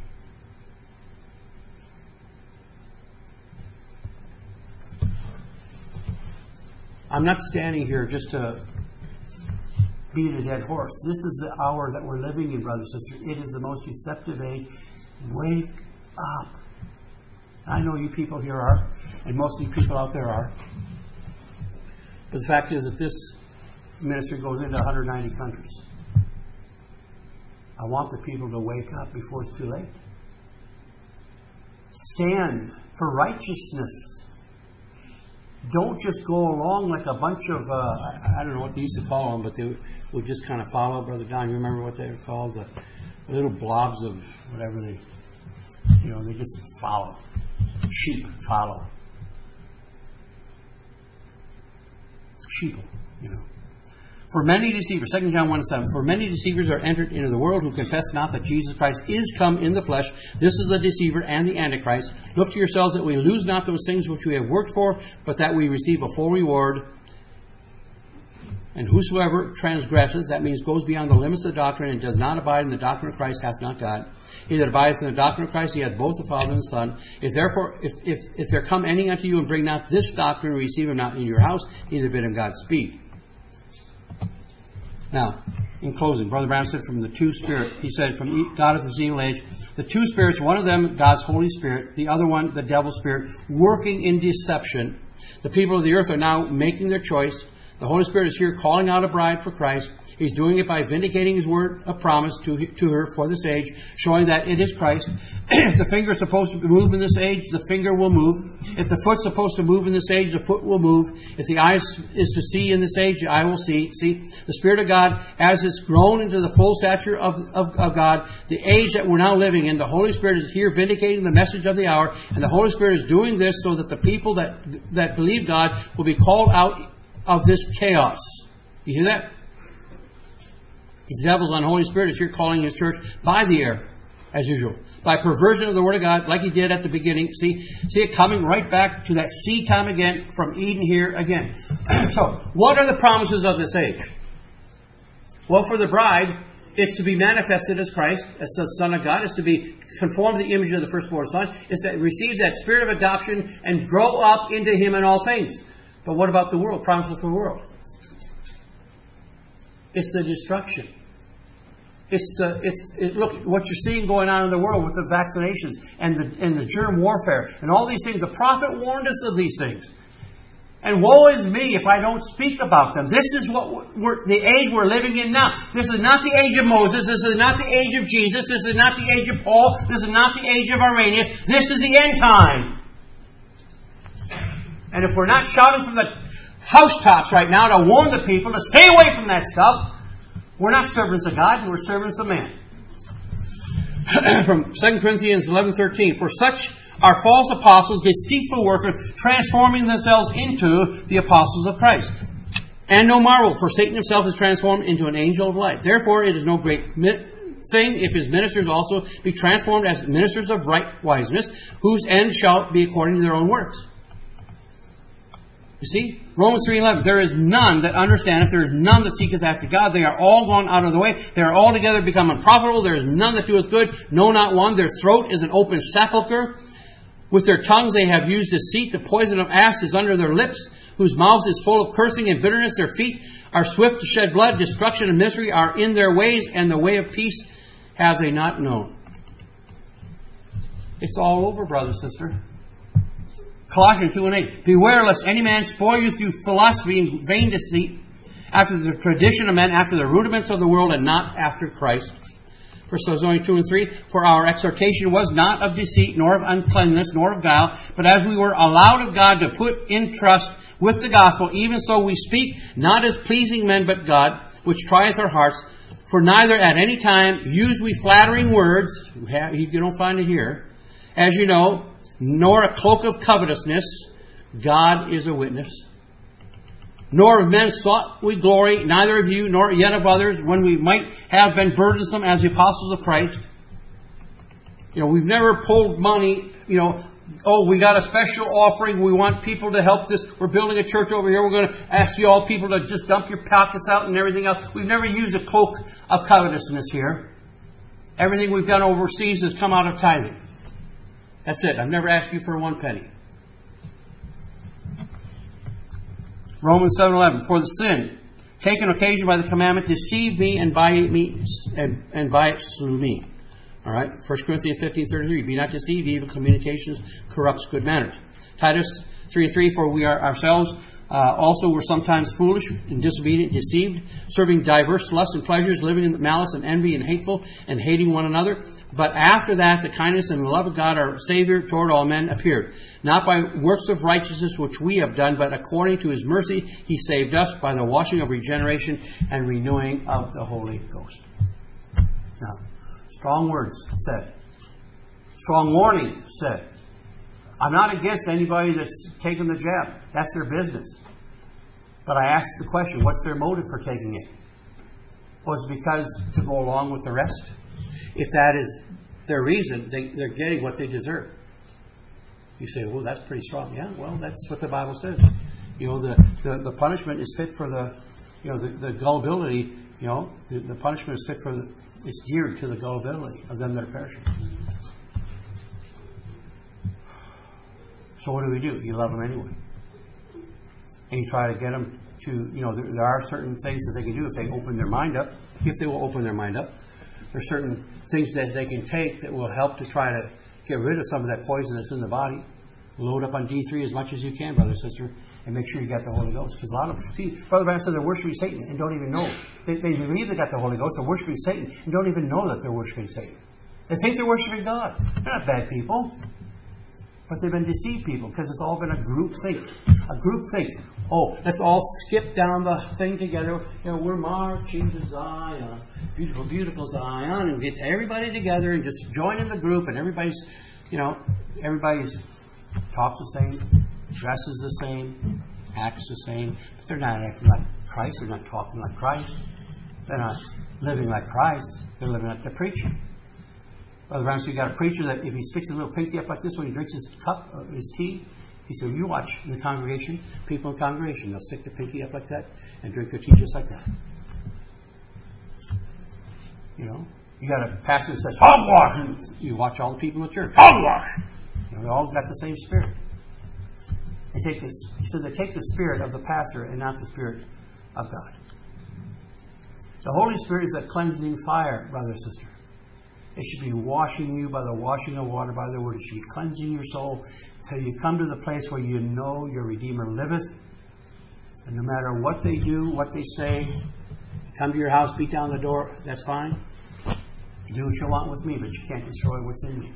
I'm not standing here just to beat a dead horse. This is the hour that we're living in, brothers and sisters. It is the most deceptive age. Wake up. I know you people here are, and most of you people out there are. But the fact is that this ministry goes into one hundred ninety countries. I want the people to wake up before it's too late. Stand for righteousness. Don't just go along like a bunch of, uh, I, I don't know what they used to call them, but they would just kind of follow. Brother Don, you remember what they were called? The little blobs of whatever they, you know, they just follow. Sheep follow. Sheep, you know. For many deceivers, Second John one seven, for many deceivers are entered into the world who confess not that Jesus Christ is come in the flesh. This is the deceiver and the Antichrist. Look to yourselves that we lose not those things which we have worked for, but that we receive a full reward. And whosoever transgresses, that means goes beyond the limits of the doctrine and does not abide in the doctrine of Christ, hath not God. He that abideth in the doctrine of Christ, he hath both the Father and the Son. If therefore, if, if, if there come any unto you and bring not this doctrine, receive him not in your house, neither bid him Godspeed. Now, in closing, Brother Branham said from the two spirit, he said from God of this evil age, the two spirits, one of them God's Holy Spirit, the other one the devil's spirit, working in deception. The people of the earth are now making their choice. The Holy Spirit is here calling out a bride for Christ. He's doing it by vindicating His word of promise to, to her for this age, showing that it is Christ. If the finger is supposed to move in this age, the finger will move. If the foot's supposed to move in this age, the foot will move. If the eye is to see in this age, the eye will see. See, the Spirit of God, as it's grown into the full stature of, of, of God, the age that we're now living in, the Holy Spirit is here vindicating the message of the hour, and the Holy Spirit is doing this so that the people that that believe God will be called out of this chaos. You hear that? The devil's unholy spirit is here calling his church by the air, as usual. By perversion of the Word of God, like he did at the beginning. See, see it coming right back to that seed time again, from Eden here again. So, what are the promises of this age? Well, for the bride, it's to be manifested as Christ, as the Son of God. It's to be conformed to the image of the firstborn Son. It's to receive that spirit of adoption and grow up into Him in all things. But what about the world? Promises for the world. It's the destruction. It's uh, it's it, look what you're seeing going on in the world with the vaccinations and the and the germ warfare and all these things. The prophet warned us of these things. And woe is me if I don't speak about them. This is what we're, the age we're living in now. This is not the age of Moses. This is not the age of Jesus. This is not the age of Paul. This is not the age of Irenaeus. This is the end time. And if we're not shouting from the housetops right now to warn the people to stay away from that stuff, we're not servants of God, we're servants of man. From Second Corinthians eleven thirteen, for such are false apostles, deceitful workers, transforming themselves into the apostles of Christ. And no marvel, for Satan himself is transformed into an angel of light. Therefore, it is no great thing if his ministers also be transformed as ministers of right wiseness, whose end shall be according to their own works. You see, Romans three eleven, there is none that understandeth, there is none that seeketh after God. They are all gone out of the way. They are altogether become unprofitable. There is none that doeth good, no, not one. Their throat is an open sepulchre. With their tongues they have used deceit. The poison of asps is under their lips, whose mouth is full of cursing and bitterness. Their feet are swift to shed blood. Destruction and misery are in their ways, and the way of peace have they not known. It's all over, brother, sister. Colossians two and eight. Beware lest any man spoil you through philosophy and vain deceit, after the tradition of men, after the rudiments of the world, and not after Christ. First Thessalonians two and three. For our exhortation was not of deceit, nor of uncleanness, nor of guile, but as we were allowed of God to put in trust with the gospel, even so we speak, not as pleasing men, but God, which trieth our hearts. For neither at any time use we flattering words, you don't find it here, as you know, nor a cloak of covetousness, God is a witness. Nor of men sought we glory, neither of you, nor yet of others, when we might have been burdensome as the apostles of Christ. You know, we've never pulled money, you know, oh, we got a special offering, we want people to help this, we're building a church over here, we're going to ask you all people to just dump your pockets out and everything else. We've never used a cloak of covetousness here. Everything we've done overseas has come out of tithing. That's it. I've never asked you for one penny. Romans seven eleven. For the sin, taken occasion by the commandment, deceived me and by me and, and by it slew me. All right? First Corinthians fifteen thirty-three. Be not deceived, evil communications corrupts good manners. Titus three three. For we are ourselves uh, also were sometimes foolish and disobedient, deceived, serving diverse lusts and pleasures, living in malice and envy and hateful, and hating one another. But after that, the kindness and the love of God, our Savior, toward all men appeared. Not by works of righteousness which we have done, but according to His mercy, He saved us by the washing of regeneration and renewing of the Holy Ghost. Now, strong words said. Strong warning said. I'm not against anybody that's taking the jab. That's their business. But I ask the question, what's their motive for taking it? Was it because to go along with the rest? If that is their reason, they, they're getting what they deserve. You say, well, that's pretty strong. Yeah, well, that's what the Bible says. You know, the, the, the punishment is fit for the, you know, the, the gullibility, you know, the, the punishment is fit for the, it's geared to the gullibility of them that are perishing. So what do we do? You love them anyway. And you try to get them to, you know, there, there are certain things that they can do if they open their mind up, if they will open their mind up. There's certain things that they can take that will help to try to get rid of some of that poison that's in the body. Load up on D three as much as you can, brother, sister, and make sure you got the Holy Ghost. Because a lot of, see, Brother Branham said they're worshiping Satan and don't even know. They, they believe they got the Holy Ghost, they're worshiping Satan and don't even know that they're worshiping Satan. They think they're worshiping God. They're not bad people. But they've been deceived people because it's all been a group think. A group think. Oh, let's all skip down the thing together. You know, we're marching to Zion. Beautiful, beautiful Zion. And get everybody together and just join in the group. And everybody's, you know, everybody's talks the same, dresses the same, acts the same. But they're not acting like Christ. They're not talking like Christ. They're not living like Christ. They're living like the preacher. Brother Branham said, you got a preacher that if he sticks his little pinky up like this when he drinks his cup, uh, his tea, he said, you watch in the congregation, people in the congregation, they'll stick their pinky up like that and drink their tea just like that. You know, you got a pastor that says, hogwash, and you watch all the people in the church, hogwash. You know, they all got the same spirit. They take this, he said, they take the spirit of the pastor and not the spirit of God. The Holy Spirit is a cleansing fire, brother and sister. It should be washing you by the washing of water by the word. It should be cleansing your soul until you come to the place where you know your Redeemer liveth. And no matter what they do, what they say, come to your house, beat down the door, that's fine. Do what you want with me, but you can't destroy what's in me.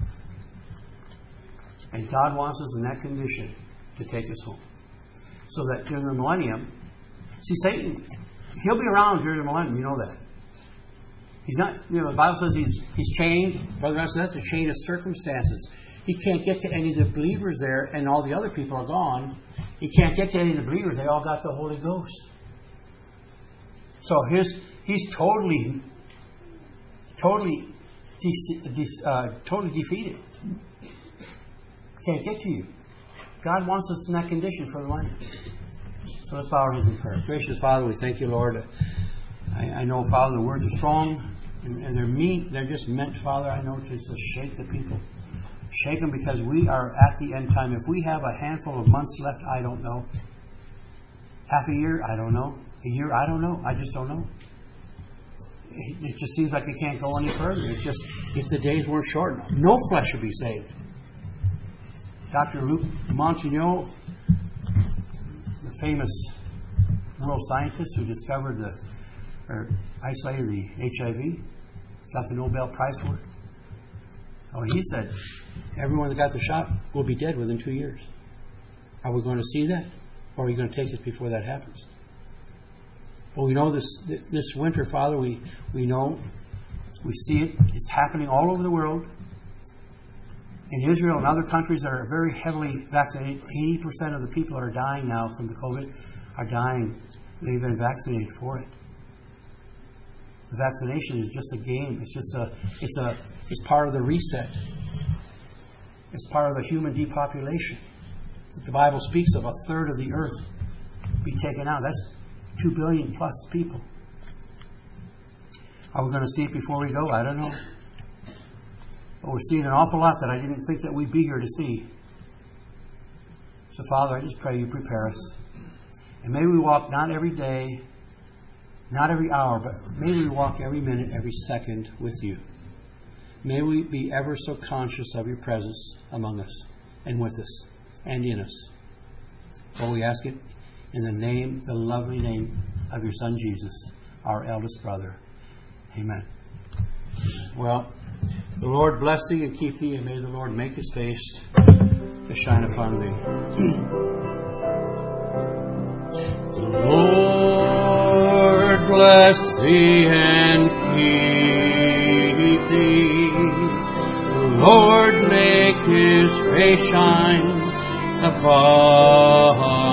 And God wants us in that condition to take us home. So that during the millennium, see, Satan, he'll be around during the millennium, you know that. He's not, you know, the Bible says he's he's chained. Brother Branham says that's a chain of circumstances. He can't get to any of the believers there, and all the other people are gone. He can't get to any of the believers. They all got the Holy Ghost. So his he's totally, totally, de- de- uh, totally defeated. Can't get to you. God wants us in that condition for the life. So let's bow our heads in prayer. Gracious Father, we thank you, Lord. I, I know, Father, the words are strong. And, and they're mean, they're just meant, Father, I know, to just shake the people. Shake them because we are at the end time. If we have a handful of months left, I don't know. Half a year, I don't know. A year, I don't know. I just don't know. It, it just seems like it can't go any further. It's just, if the days weren't short enough, no flesh should be saved. Doctor Luc Montagnier, the famous world scientist who discovered the or isolated the H I V, got the Nobel Prize for it. Oh, he said, everyone that got the shot will be dead within two years. Are we going to see that? Or are we going to take it before that happens? Well, we know this this winter, Father, we, we know, we see it. It's happening all over the world. In Israel and other countries that are very heavily vaccinated, eighty percent of the people that are dying now from the COVID are dying. They've been vaccinated for it. The vaccination is just a game. It's just a, it's a, it's part of the reset. It's part of the human depopulation that the Bible speaks of. A third of the earth be taken out. That's two billion plus people. Are we going to see it before we go? I don't know. But we're seeing an awful lot that I didn't think that we'd be here to see. So, Father, I just pray you prepare us. And may we walk not every day, not every hour, but may we walk every minute, every second with you. May we be ever so conscious of your presence among us and with us and in us. For we ask it in the name, the lovely name of your Son Jesus, our eldest brother. Amen. Well, the Lord bless thee and keep thee, and may the Lord make his face to shine upon thee. The Lord bless thee and keep thee. The Lord make his face shine upon